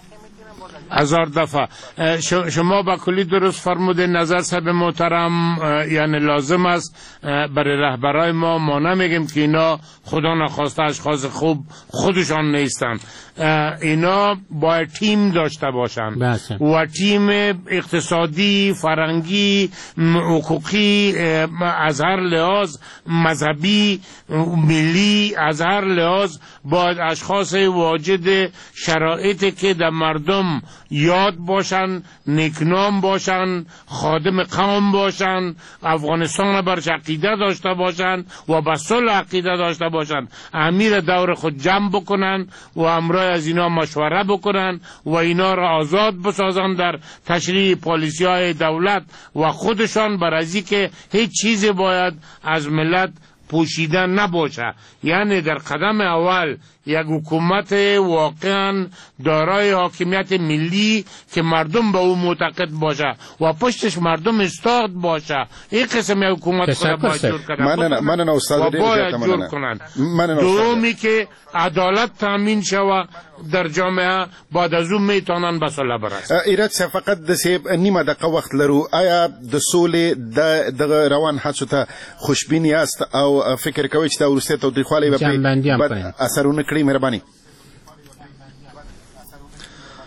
[SPEAKER 5] هزار دفعه شما با کلی درست فرموده. نظر صاحب محترم یعنی لازم است برای رهبرای ما، ما نمیگیم که اینا خدا نخواسته اشخاص خوب خودشان نیستن، اینا باید تیم داشته باشن بسه. و تیم اقتصادی، فرنگی، حقوقی، از هر لحاظ مذهبی، ملی، از هر لحاظ باید اشخاص واجد شرایطی که در مردم یاد باشن، نیکنام باشن، خادم قوم باشن، افغانستان برش عقیده داشته باشن و به صلح عقیده داشته باشن، امیر دور خود جمع بکنن و امرای از اینا مشوره بکنن و اینا را آزاد بسازن در تشریح پالیسی های دولت و خودشان، برای که هیچ چیزی باید از ملت پوشیدن نباشه. یعنی در قدم اول یک حکومت واقعا دارای حاکمیت ملی که مردم به او معتقد باشه و پشتش مردم استاد باشه. این قسم یک حکومت خود باید جور کنن
[SPEAKER 4] من نه استاد
[SPEAKER 5] و باید جور کنن. دومی که عدالت تامین شوه در جامعه، بعد از اون میتونن به صلح برسن.
[SPEAKER 4] ایراد فقط د سیب نیمه دقیقه وخت لرو. آیا د سولې د روان حادثو ته خوشبینی است او فکر کوئ چې د وروستۍ تاوتریخوالۍ به بد اثرونه کړي؟ مهرباني.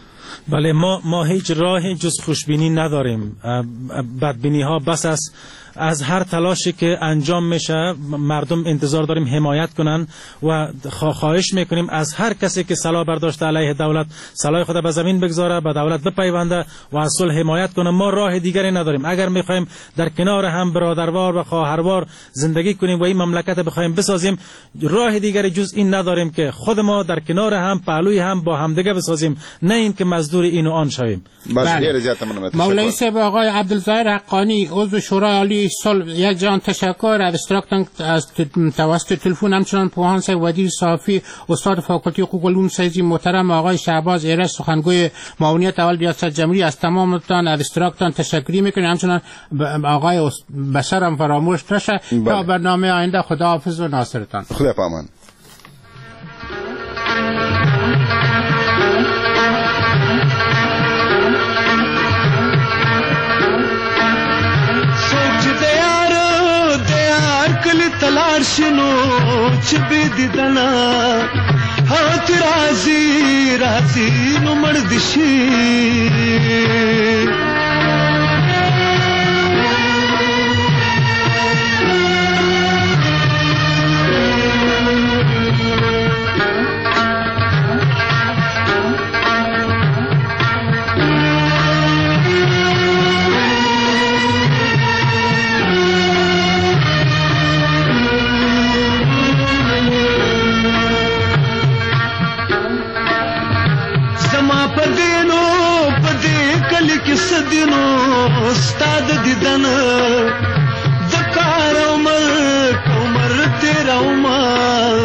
[SPEAKER 9] بله، ما ما هیچ راهی جز خوشبینی نداریم. بدبینی ها بس است. از هر تلاشی که انجام میشه مردم انتظار داریم حمایت کنن و خواهش میکنیم از هر کسی که سلاح برداشته علیه دولت سلاح خود به زمین بگذاره، به دولت بپیونده و از صلح حمایت کنه. ما راه دیگری نداریم. اگر میخوایم در کنار هم برادروار و خواهروار زندگی کنیم و این مملکت بخوایم بسازیم، راه دیگری جز این نداریم که خود ما در کنار هم پهلوی هم با همدیگه بسازیم، نه این که مزدور این و آن شویم.
[SPEAKER 7] مولوی صاحب آقای عبدالظاهر حقانی عضو شورای عالی صلح، یک جان تشکر از اشتراک از توسط تلفن، همچنان پوهان صاحب ودیر صافی استاد فاکولته حقوق علوم سیزی، محترم آقای شهباز ایرج سخنگوی معاونیت اول ریاست جمهوری، از تمامتان از اشتراکتان تشکری میکنیم. همچنان آقای بشر هم فراموش نشه. تا برنامه آینده خداحافظ و ناصرتان.
[SPEAKER 4] خدا پامان.
[SPEAKER 13] تلار شنو چې به دیدنا هات رازي رازي نو مرد شي سدینو استاد دیدن د کار عمر عمر تیرا عمر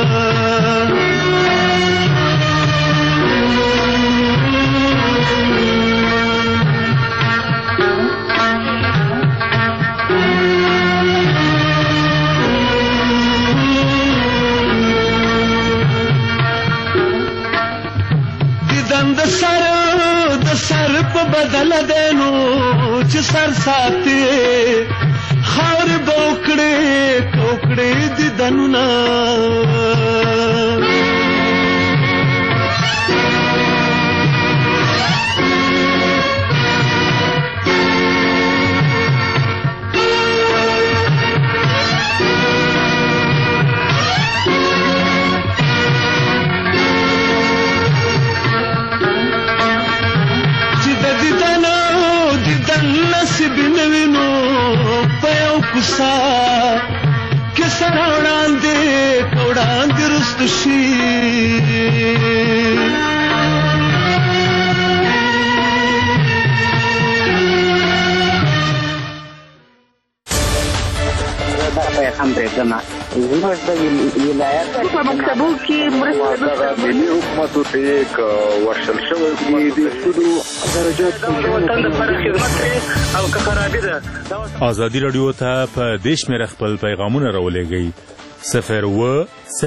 [SPEAKER 13] دیدن د سر سر په بدل دینو چې سر ساتي خار بوکړې ټوکړې دي دنونه کوسا کې سره وړاندې وړاندې رست شي
[SPEAKER 14] هم بریدمه زموږ د ولایت په مکتبو کې مرسته ملي حکومت ته یک ورشل شوی دی د سودو درجات وطن لپاره خدمت او که خرابي ده.
[SPEAKER 15] ازادي رادیو ته په دیش مې خپل پیغامونه راولېږئ صفر و